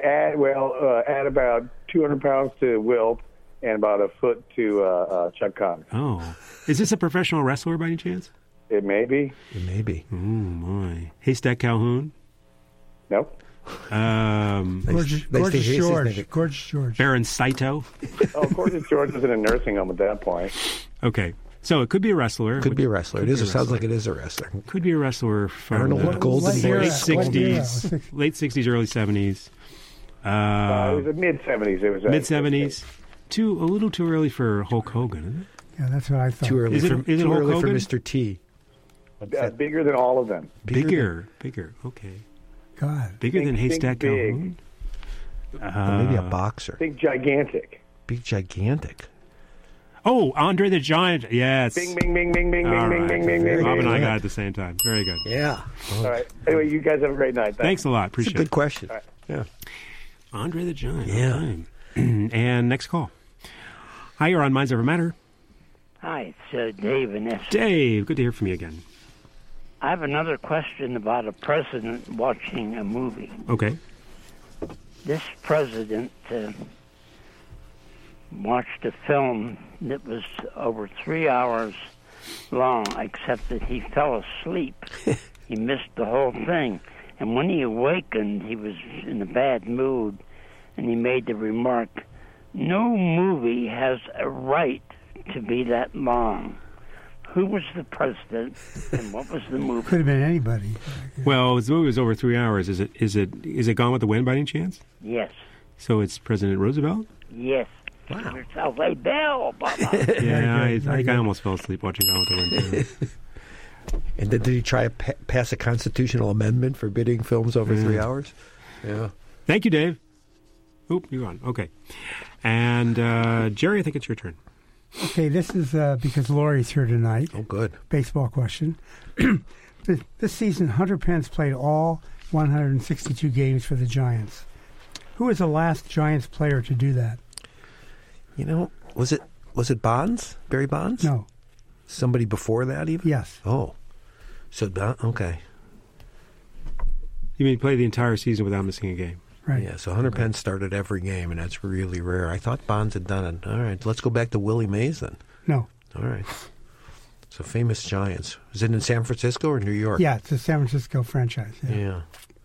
about 200 pounds to Wilt and about a foot to Chuck Connors. Oh. Is this a professional wrestler by any chance? It may be. It may be. Oh, my. Haystack Calhoun? Nope. Gorgeous George. Gorgeous George. Baron Saito? Gorgeous George was in a nursing home at that point. Okay. So it could be a wrestler. Could be a wrestler. It sounds like it is a wrestler. Could be a wrestler from Arnold Golden late Boy. 60s, late 60s, early 70s. It was the mid-70s. It was mid-70s. A little too early for Hulk Hogan, isn't it? Yeah, that's what I thought. Too early, is it for Hogan? Mr. T. Bigger than all of them. Bigger. Okay. God. Bigger than Haystack big. Calhoun? Maybe a boxer. Think gigantic. Big gigantic. Oh, Andre the Giant. Yes. Bing, bing, bing, bing, bing, All bing, right. bing, bing, bing, Bob and I bing. got it at the same time. Very good. Yeah. All right. Anyway, you guys have a great night. Thanks a lot. Appreciate It's a good question. All right. Yeah. Andre the Giant. Yeah. Okay. And next call. Hi, you're on Minds Over Matter. Hi, it's Dave and S. Dave, good to hear from you again. I have another question about a president watching a movie. Okay. This president watched a film that was over 3 hours long, except that he fell asleep. He missed the whole thing. And when he awakened, he was in a bad mood, and he made the remark, "No movie has a right to be that long." Who was the president, and what was the movie? Could have been anybody. Well, this movie was over 3 hours. Is it Gone with the Wind by any chance? Yes. So it's President Roosevelt? Yes. Wow. Give yourself a bell, Bubba. Yeah, I think I almost fell asleep watching Gone with the Wind, too. And then did he try to pass a constitutional amendment forbidding films over 3 hours? Yeah. Thank you, Dave. Oop, you're on. Okay. And Jerry, I think it's your turn. Okay, this is because Lori's here tonight. Oh, good. Baseball question. This season, Hunter Pence played all 162 games for the Giants. Who was the last Giants player to do that? You know, was it Bonds? Barry Bonds? No. Somebody before that even? Yes. Oh. So, okay. You mean play the entire season without missing a game? Right. Yeah, so Hunter Pence started every game, and that's really rare. I thought Bonds had done it. All right, let's go back to Willie Mays then. No. All right. So famous Giants. Was it in San Francisco or New York? Yeah, it's a San Francisco franchise. Yeah.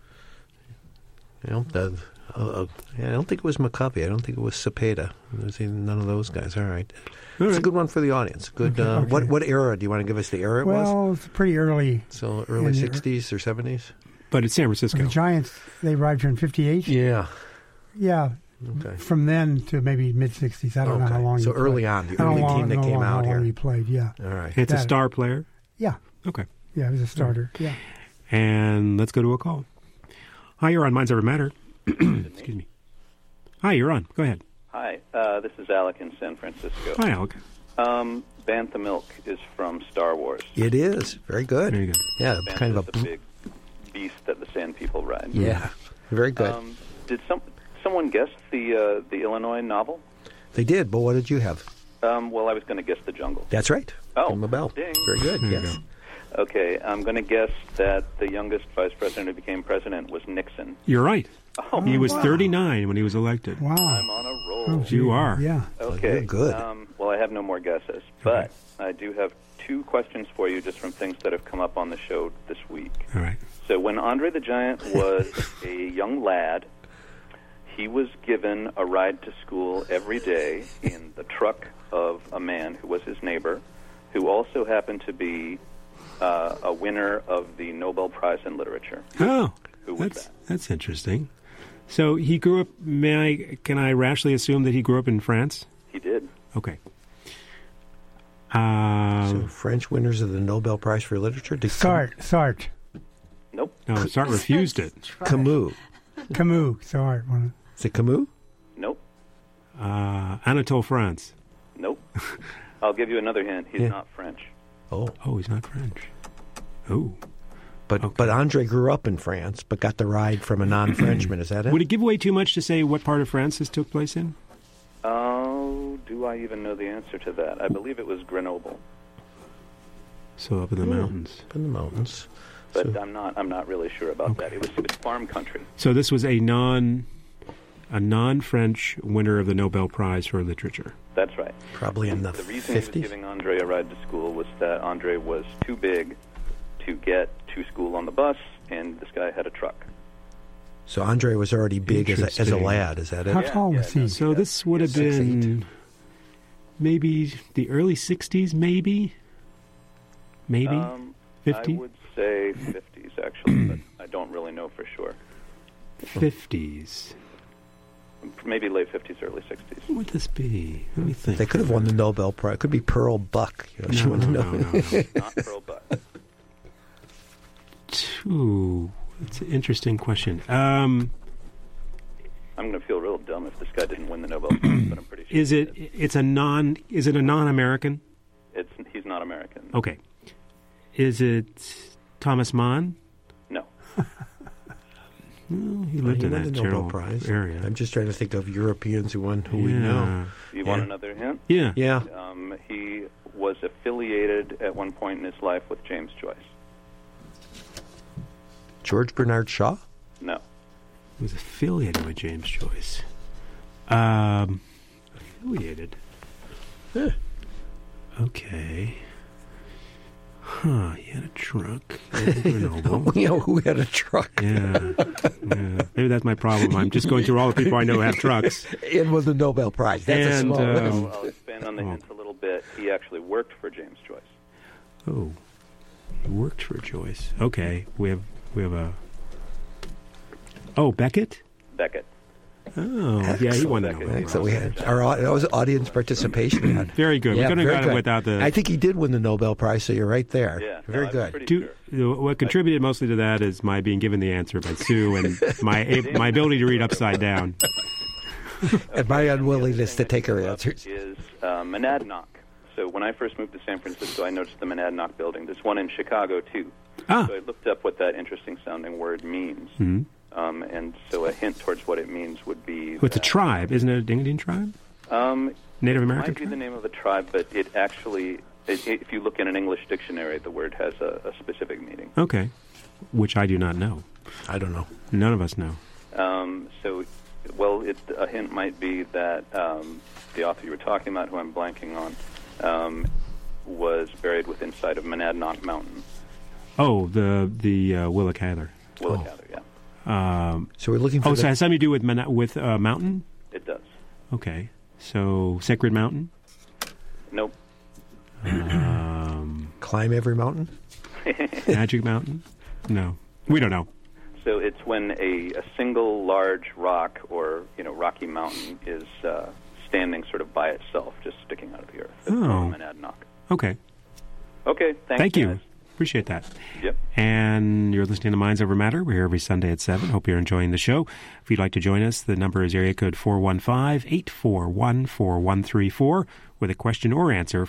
I don't think it was McCovey. I don't think it was Cepeda. It was none of those guys. All right. It's a good one for the audience. Good. Okay. What era? Do you want to give us the era it was? Well, it's pretty early. So early 60s or 70s? But it's San Francisco. The Giants, they arrived here in 58? Yeah. Yeah. Okay. From then to maybe mid-60s. I don't know how long So he early played. on, the early team that came out here. How long he played, yeah. All right. It's a star player? Yeah. Okay. Yeah, he was a starter, yeah. And let's go to a call. Hi, you're on Minds Ever Matter. Excuse me. Hi, you're on. Go ahead. Hi, this is Alec in San Francisco. Hi, Alec. Bantha Milk is from Star Wars. It is. Very good. Very good. Yeah, Bantha kind of is the big beast that the Sand People ride. Yeah, very good. Did someone guess the Illinois novel? They did, but what did you have? Well, I was going to guess The Jungle. That's right. Oh, Give him a bell. ding. Very good. There you Yes. go. Okay, I'm going to guess that the youngest vice president who became president was Nixon. You're right. Oh, he was wow. 39 when he was elected. Wow. I'm on a roll. You are. Yeah. Okay. You're good. Well, I have no more guesses, but I do have 2 questions for you just from things that have come up on the show this week. All right. So when Andre the Giant was a young lad, he was given a ride to school every day in the truck of a man who was his neighbor, who also happened to be a winner of the Nobel Prize in Literature. Oh, Who was that's interesting. So he grew up. Can I rashly assume that he grew up in France? He did. Okay. So French winners of the Nobel Prize for Literature? Sartre. Nope. No, Sartre refused it. Camus. Sartre. Is it Camus? Nope. Anatole France. Nope. I'll give you another hint. He's not French. Oh, he's not French. Oh. But Andre grew up in France, but got the ride from a non-Frenchman. Is that it? Would it give away too much to say what part of France this took place in? Oh, do I even know the answer to that? I believe it was Grenoble. So up in the mountains. Up in the mountains. But I'm not really sure about that. It was farm country. So this was a non-French winner of the Nobel Prize for Literature. That's right. Probably in the 50s. The reason he was giving Andre a ride to school was that Andre was too big to get to school on the bus, and this guy had a truck. So Andre was already big as a lad. Is that it? How tall was he? So this would have been maybe the early 60s, maybe? 50? I would say 50s, actually, but I don't really know for sure. 50s. Maybe late 50s, early 60s. What would this be? Let me think. They could have won the Nobel Prize. It could be Pearl Buck. She won the Nobel. Not Pearl Buck. It's an interesting question. I'm going to feel real dumb if this guy didn't win the Nobel Prize, but I'm pretty sure. Is it a non-American? He's not American. Okay. Is it Thomas Mann? No. Well, he lived in won that the general Nobel Prize. area. I'm just trying to think of Europeans who we know. You want another hint? Yeah. Yeah. He was affiliated at one point in his life with James Joyce. George Bernard Shaw? No. He was affiliated with James Joyce. Affiliated? Okay. Huh, he had a truck. We know who had a truck. Yeah. Maybe that's my problem. I'm just going through all the people I know who have trucks. And with the Nobel Prize. That's a small list. I'll expand on the hint a little bit. He actually worked for James Joyce. Oh. He worked for Joyce. Okay. We have a... Oh, Beckett? Beckett. Oh, yeah, he won that. Excellent. We had that was audience participation. Very good. Yeah, we couldn't very have got good. it without the... I think he did win the Nobel Prize, so you're right there. Yeah, very good. What contributed mostly to that is my being given the answer by Sue and my ability to read upside down. And my unwillingness to take her answers. Is Monadnock. So when I first moved to San Francisco, I noticed the Monadnock building. There's one in Chicago, too. So I looked up what that interesting-sounding word means. Mm-hmm. And so a hint towards what it means would be... Well, it's a tribe. Isn't it a Indian tribe? Native American It might be tribe? the name of the tribe, but it actually... if you look in an English dictionary, the word has a specific meaning. Okay. Which I do not know. I don't know. None of us know. A hint might be that the author you were talking about, who I'm blanking on, was buried inside of Monadnock Mountain. Oh, the Willa Cather. Willa Cather, yeah. So we're looking for. So it has something to do with mountain? It does. Okay. So Sacred Mountain? Nope. Climb every mountain? Magic Mountain? No. We don't know. So it's when a single large rock or rocky mountain is standing sort of by itself, just sticking out of the earth. It's called Monadnock. Okay. Okay. Thank you. Guys. Appreciate that. Yep. And you're listening to Minds Over Matter. We're here every Sunday at 7. Hope you're enjoying the show. If you'd like to join us, the number is area code 415-841-4134 with a question or answer,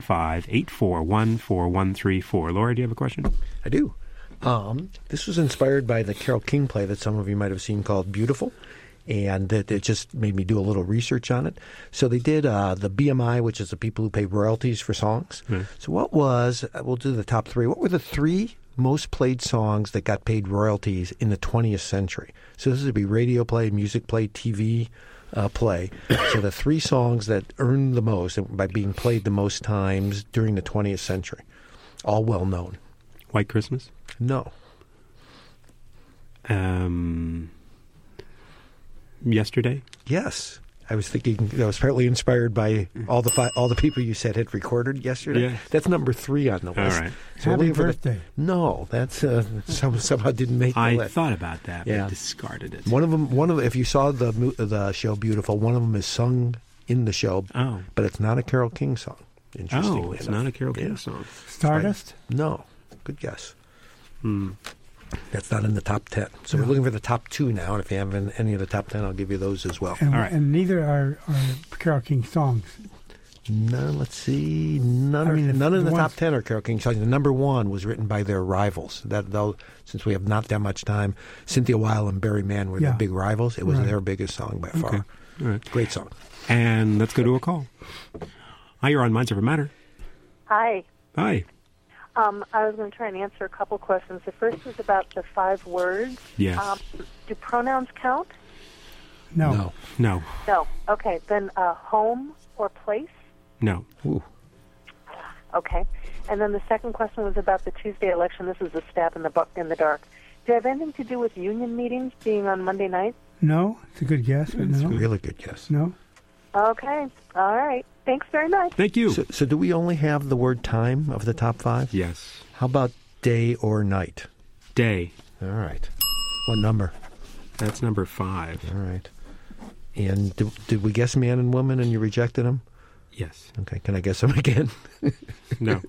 415-841-4134. Laura, do you have a question? I do. This was inspired by the Carole King play that some of you might have seen called Beautiful, and it just made me do a little research on it. So they did the BMI, which is the people who pay royalties for songs. Mm. So we'll do the top 3. What were the 3 most played songs that got paid royalties in the 20th century? So this would be radio play, music play, TV play. So the 3 songs that earned the most by being played the most times during the 20th century, all well known. White Christmas? No. Yesterday? Yes. I was thinking that was partly inspired by all the people you said had recorded yesterday. Yeah. That's number 3 on the list. All right. So Happy birthday. No, that's somehow didn't make the list. I thought about that, but discarded it. One of them. If you saw the show Beautiful, one of them is sung in the show. Oh. But it's not a Carole King song. Interestingly Oh, it's enough. not a Carole King song. Stardust? No. Good guess. That's not in the top 10. So we're looking for the top 2 now, and if you have any of the top 10, I'll give you those as well. And, all right. And neither are Carole King songs. No, let's see. None in the top 10 are Carole King songs. The number 1 was written by their rivals. Since we have not that much time, Cynthia Weil and Barry Mann were their big rivals. It was their biggest song by far. Okay. All right. Great song. And let's go to a call. Hi, you're on Minds Over Matter. Hi. Hi. I was going to try and answer a couple questions. The first was about the 5 words. Yes. Do pronouns count? No. No. No. Okay. Then home or place? No. Ooh. Okay. And then the second question was about the Tuesday election. This is a stab in the dark. Do you have anything to do with union meetings being on Monday night? No. It's a good guess, but It's no. a really good guess. No. Okay. All right. Thanks very much. Thank you. So do we only have the word time of the top 5? Yes. How about day or night? Day. All right. What number? That's number 5. All right. And did we guess man and woman and you rejected them? Yes. Okay. Can I guess them again? No.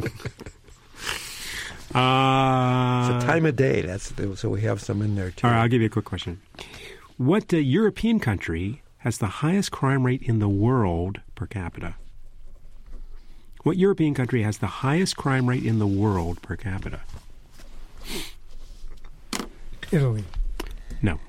It's a time of day. So we have some in there too. All right, I'll give you a quick question. What European country has the highest crime rate in the world per capita? What European country has the highest crime rate in the world per capita? Italy. No.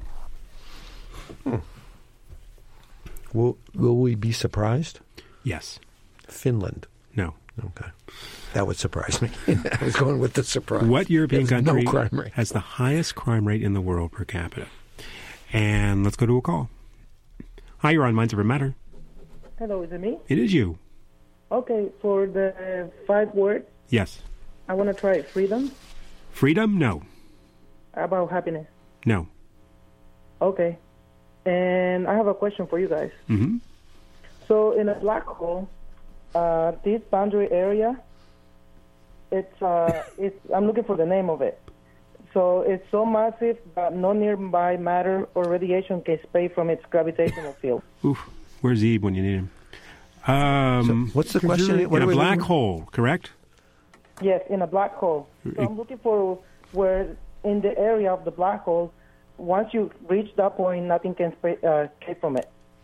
Will we be surprised? Yes. Finland. No. Okay. That would surprise me. I was going with the surprise. What European country no crime rate. has the highest crime rate in the world per capita? And let's go to a call. Hi, you're on Minds Over Matter. Hello, is it me? It is you. Okay, for the 5 words, Yes. I want to try freedom. Freedom? No. How about happiness? No. Okay. And I have a question for you guys. Mm-hmm. So in a black hole, this boundary area, it's I'm looking for the name of it. So it's so massive that no nearby matter or radiation can escape from its gravitational field. Oof. Where's Eve when you need him? So what's the question? In a black hole, correct? Yes, in a black hole. So I'm looking for where in the area of the black hole, once you reach that point, nothing can escape from it.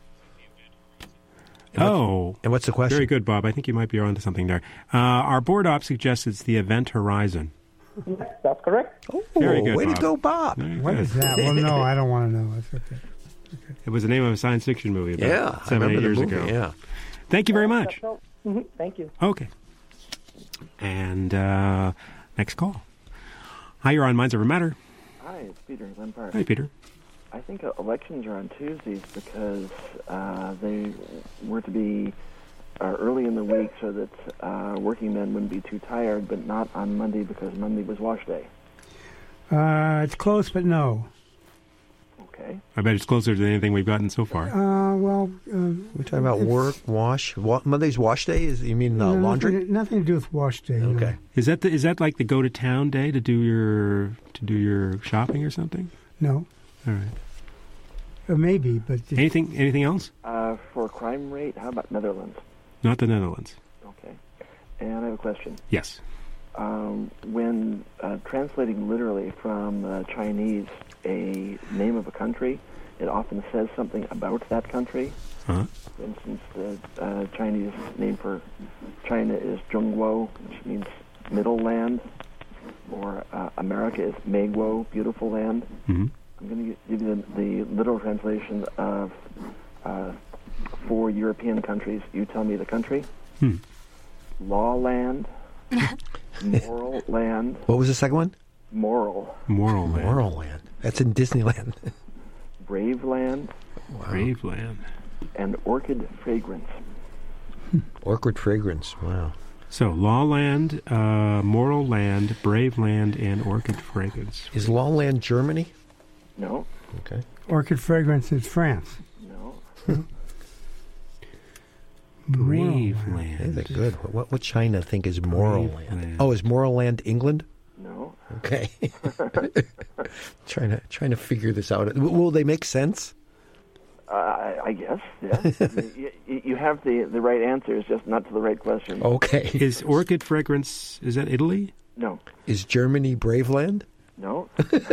Oh. And what's the question? Very good, Bob. I think you might be onto something there. Our board op suggests it's the event horizon. Yes, that's correct. Oh, very good, way Bob. to go, Bob. What is that? Well, no, I don't want to know. It's okay. It was the name of a science fiction movie about 7 or 8 years ago. Yeah. Thank you very much. Thank you. Okay. And next call. Hi, you're on Minds Over Matter. Hi, it's Peter Glen Park. Hi, Peter. I think elections are on Tuesdays because they were to be early in the week so that working men wouldn't be too tired, but not on Monday because Monday was wash day. It's close, but no. Okay. I bet it's closer than anything we've gotten so far. We're talking about work, wash. Monday's wash day? You mean laundry? Nothing to do with wash day. Okay. No. Is that like the go to town day to do your shopping or something? No. All right. Maybe, but anything else? For crime rate, how about Netherlands? Not the Netherlands. Okay. And I have a question. Yes. When translating literally from Chinese a name of a country, it often says something about that country. Uh-huh. For instance, the Chinese name for China is Zhongguo, which means middle land, or America is Meiguo, beautiful land. Mm-hmm. I'm going to give you the literal translation of 4 European countries. You tell me the country. Law land, moral land. What was the second one? Moral land. That's in Disneyland. Brave land. Wow. Brave land. And orchid fragrance. Orchid fragrance. Wow. So, law land, moral land, brave land, and orchid fragrance. Is law land Germany? No. Okay. Orchid fragrance is France. No. Brave land. Hey, they're good. What China think is moral land? Oh, is moral land England? No. Okay. trying to figure this out. Will they make sense? I guess, yeah. you have the right answers, just not to the right question. Okay. Is orchid fragrance, is that Italy? No. Is Germany brave land? No.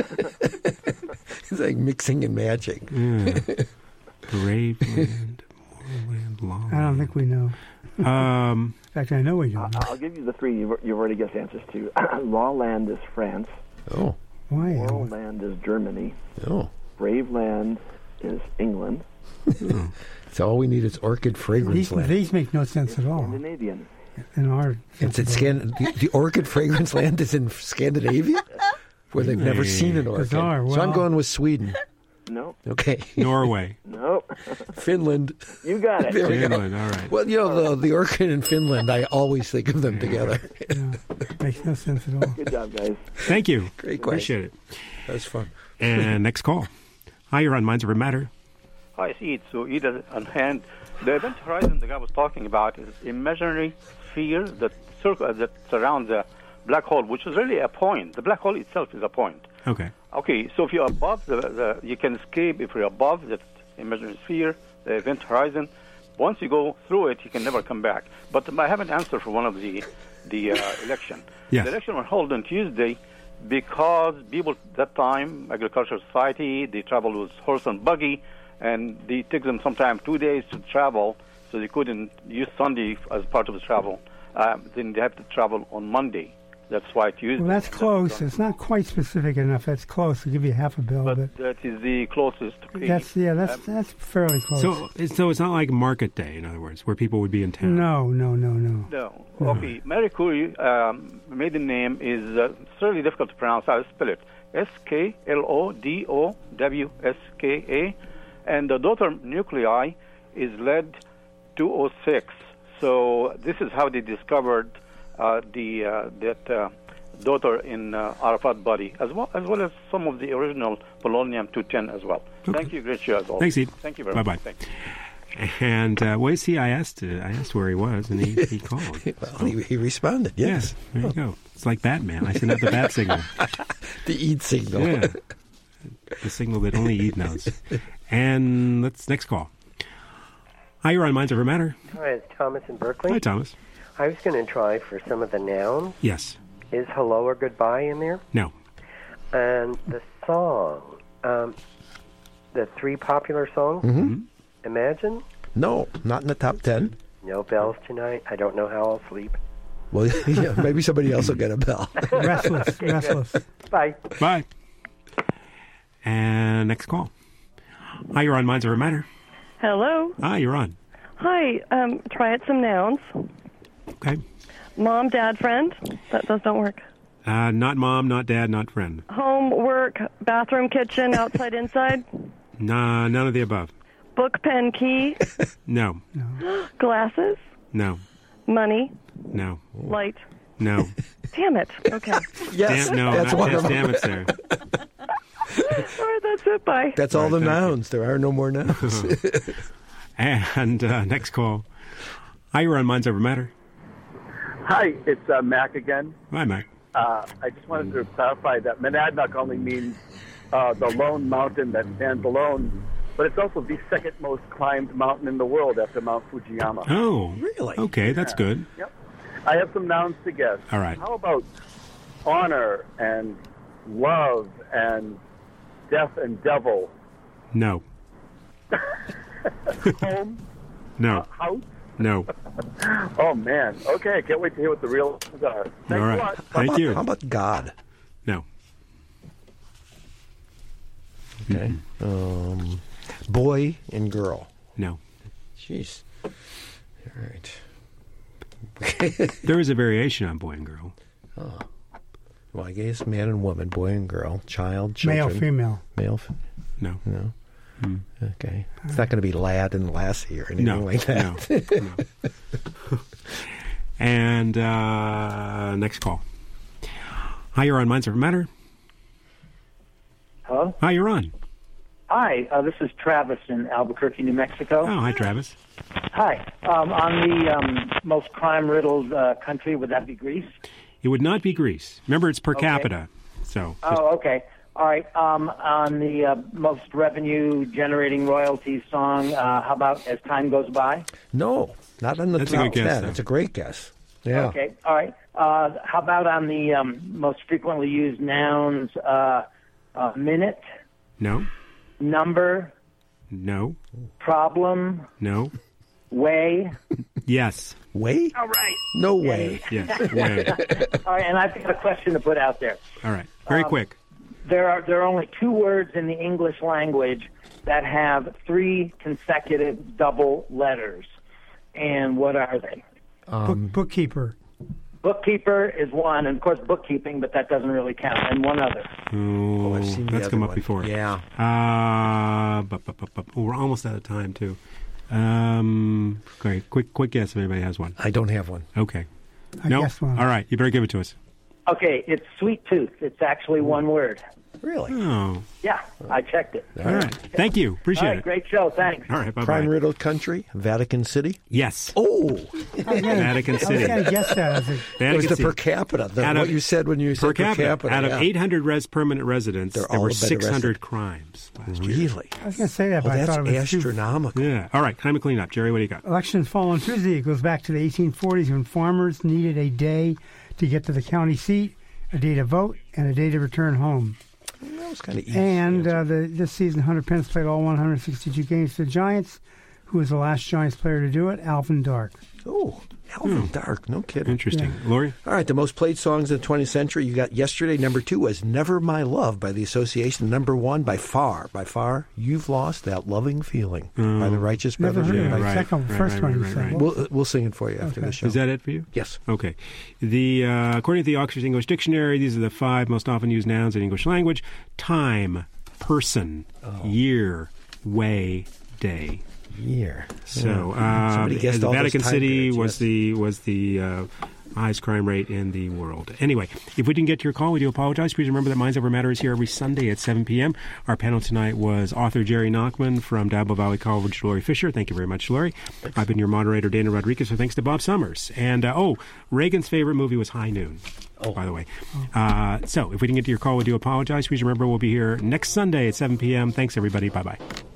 It's like mixing and matching. Yeah. Brave land, moral land, law land. I don't think we know. In fact, I know we don't. I'll give you the three you've already guessed answers to. Law land is France. Oh. Why? Moral land is Germany. Oh. Brave land is England. So all we need is orchid fragrance land. These make no sense at all. Scandinavian. In our it's in the orchid fragrance land is in Scandinavia, where they've never seen an orchid. Bizarre. So I'm going with Sweden. No. Okay. Norway. No. Finland. You got it. There we go. Finland, all right. Well, the orchid in Finland, I always think of them together. Yeah. Makes no sense at all. Good job, guys. Thank you. Great question. Appreciate it. That was fun. And next call. Hi, you're on Minds Over Matter. Hi, it's Eid. So Eid on hand. The event horizon the guy was talking about is imaginary sphere that surrounds a black hole, which is really a point. The black hole itself is a point. Okay. Okay, so if you're above you can escape if you're above that imaginary sphere, the event horizon. Once you go through it, you can never come back. But I have an answer for one of the election. Yes. The election was held on Tuesday because people at that time, agricultural society, they traveled with horse and buggy, and it took them sometimes 2 days to travel, so they couldn't use Sunday as part of the travel. Then they have to travel on Monday. That's why Tuesday. Well, that's close. It's not quite specific enough. That's close. I'll give you half a bill. But that is the closest. That's fairly close. So it's not like market day, in other words, where people would be in town. No. No. Okay. Marie Curie, maiden name is it's really difficult to pronounce. I'll spell it. Sklodowska, and the daughter nuclei is lead 206. So this is how they discovered that daughter in Arafat body, as well as some of the original polonium-210 as well. Okay. Thank you, great show as well. Thanks, Ed. Thank you very much. Bye-bye. And what is he? I asked where he was, and he called. Well, he responded. Yes. Yeah, there you go. It's like Batman. I sent out the bat signal. The Eid signal. Yeah. The signal that only Eid knows. And next call. Hi, you're on Minds Over Matter. Hi, it's Thomas in Berkeley. Hi, Thomas. I was going to try for some of the nouns. Yes. Is hello or goodbye in there? No. And the song, the three popular songs, Imagine? No, not in the top 10. No bells tonight. I don't know how I'll sleep. Well, yeah, maybe somebody else will get a bell. Restless. Bye. Bye. And next call. Hi, you're on Minds Over Matter. Hello. Hi, you're on. Hi. Try it some nouns. Okay. Mom, dad, friend. Those don't work. Not mom, not dad, not friend. Home, work, bathroom, kitchen, outside, inside. Nah, none of the above. Book, pen, key. No. Glasses. No. Money. No. Light. No. Damn it. Okay. Yes, no, that's not one just of them. damn it, Sarah. All right, that's it. Bye. That's all the nouns. There are no more nouns. And next call. Hi, you're on Minds Over Matter. Hi, it's Mac again. Hi, Mac. I just wanted to clarify that Monadnock only means the lone mountain that stands alone, but it's also the second most climbed mountain in the world after Mount Fujiyama. Oh, really? Okay, that's good. Yep. I have some nouns to guess. All right. How about honor and love and death and devil? No. Home? No. House? No. Oh, man. Okay, I can't wait to hear what the real ones are. Thanks All right. a lot. Thank you. How about God? No. Okay. Boy and girl. No. Jeez. All right. There is a variation on boy and girl. Oh. Well, I guess man and woman, boy and girl, child, children. Male, female. Male. No. No. Okay. It's not going to be lad and lassie or anything like that. No. And next call. Hi, you're on Minds Over Matter. Hello? Hi, you're on. Hi, this is Travis in Albuquerque, New Mexico. Oh, hi, Travis. Hi. On the most crime-riddled country, would that be Greece? It would not be Greece. Remember, it's per capita. So. Oh, okay. All right. On the most revenue-generating royalties song, how about As Time Goes By? No, not on the That's a top good guess, 10. though. It's a great guess. Yeah. Okay. All right. How about on the most frequently used nouns, minute, No. number, No. problem, No. way? Yes. Way? All right. No way. Yes. Way. All right, and I've got a question to put out there. All right. Very quick. There are only two words in the English language that have three consecutive double letters. And what are they? Bookkeeper. Bookkeeper is one, and of course bookkeeping, but that doesn't really count. And one other. Oh, I've seen the that's other come up one. before. Yeah. We're almost out of time, too. Great. Quick guess if anybody has one. I don't have one. Okay. I No? guessed one. All right. You better give it to us. Okay, it's sweet tooth. It's actually one word. Really? Oh. Yeah, I checked it. All right. Thank you. Appreciate All right, it. great show. Thanks. All right. Bye-bye. Crime-riddled country, Vatican City. Yes. Oh, Vatican I was City. going to guess that. it Vatican was the City. per capita. Out What of- you said when you said per capita. Out of yeah. 800 permanent residents, They're there all were been 600 arrested. crimes last year. Really? I was going to say that, but Well, I that's thought it was too. astronomical. Yeah. All right. Time to clean up. Jerry, what do you got? Elections fall on Tuesday. It goes back to the 1840s when farmers needed a day to get to the county seat, a day to vote, and a day to return home. That was kind of easy. And this season, Hunter Pence played all 162 games for the Giants. Who was the last Giants player to do it? Alvin Dark. Oh, Alvin Dark. No kidding. Interesting. Lori? All right, the most played songs in the 20th century. You got yesterday. Number 2 was Never My Love by the Association. Number 1 by far, You've Lost That Loving Feeling by the Righteous Never Brothers. heard Yeah, it. Second, first one you said. We'll sing it for you after the show. Is that it for you? Yes. Okay. The according to the Oxford English Dictionary, these are the 5 most often used nouns in English language: time, person, year, way, day. Year. So Yeah. Somebody guessed the all those Vatican time City periods, was the highest crime rate in the world. Anyway, if we didn't get to your call, we do apologize. Please remember that Minds Over Matter is here every Sunday at 7 p.m. Our panel tonight was author Jerry Nachman from Diablo Valley College, Lori Fisher. Thank you very much, Lori. I've been your moderator, Dana Rodriguez, so thanks to Bob Summers. And, Reagan's favorite movie was High Noon, by the way. So if we didn't get to your call, we do apologize. Please remember we'll be here next Sunday at 7 p.m. Thanks, everybody. Bye-bye.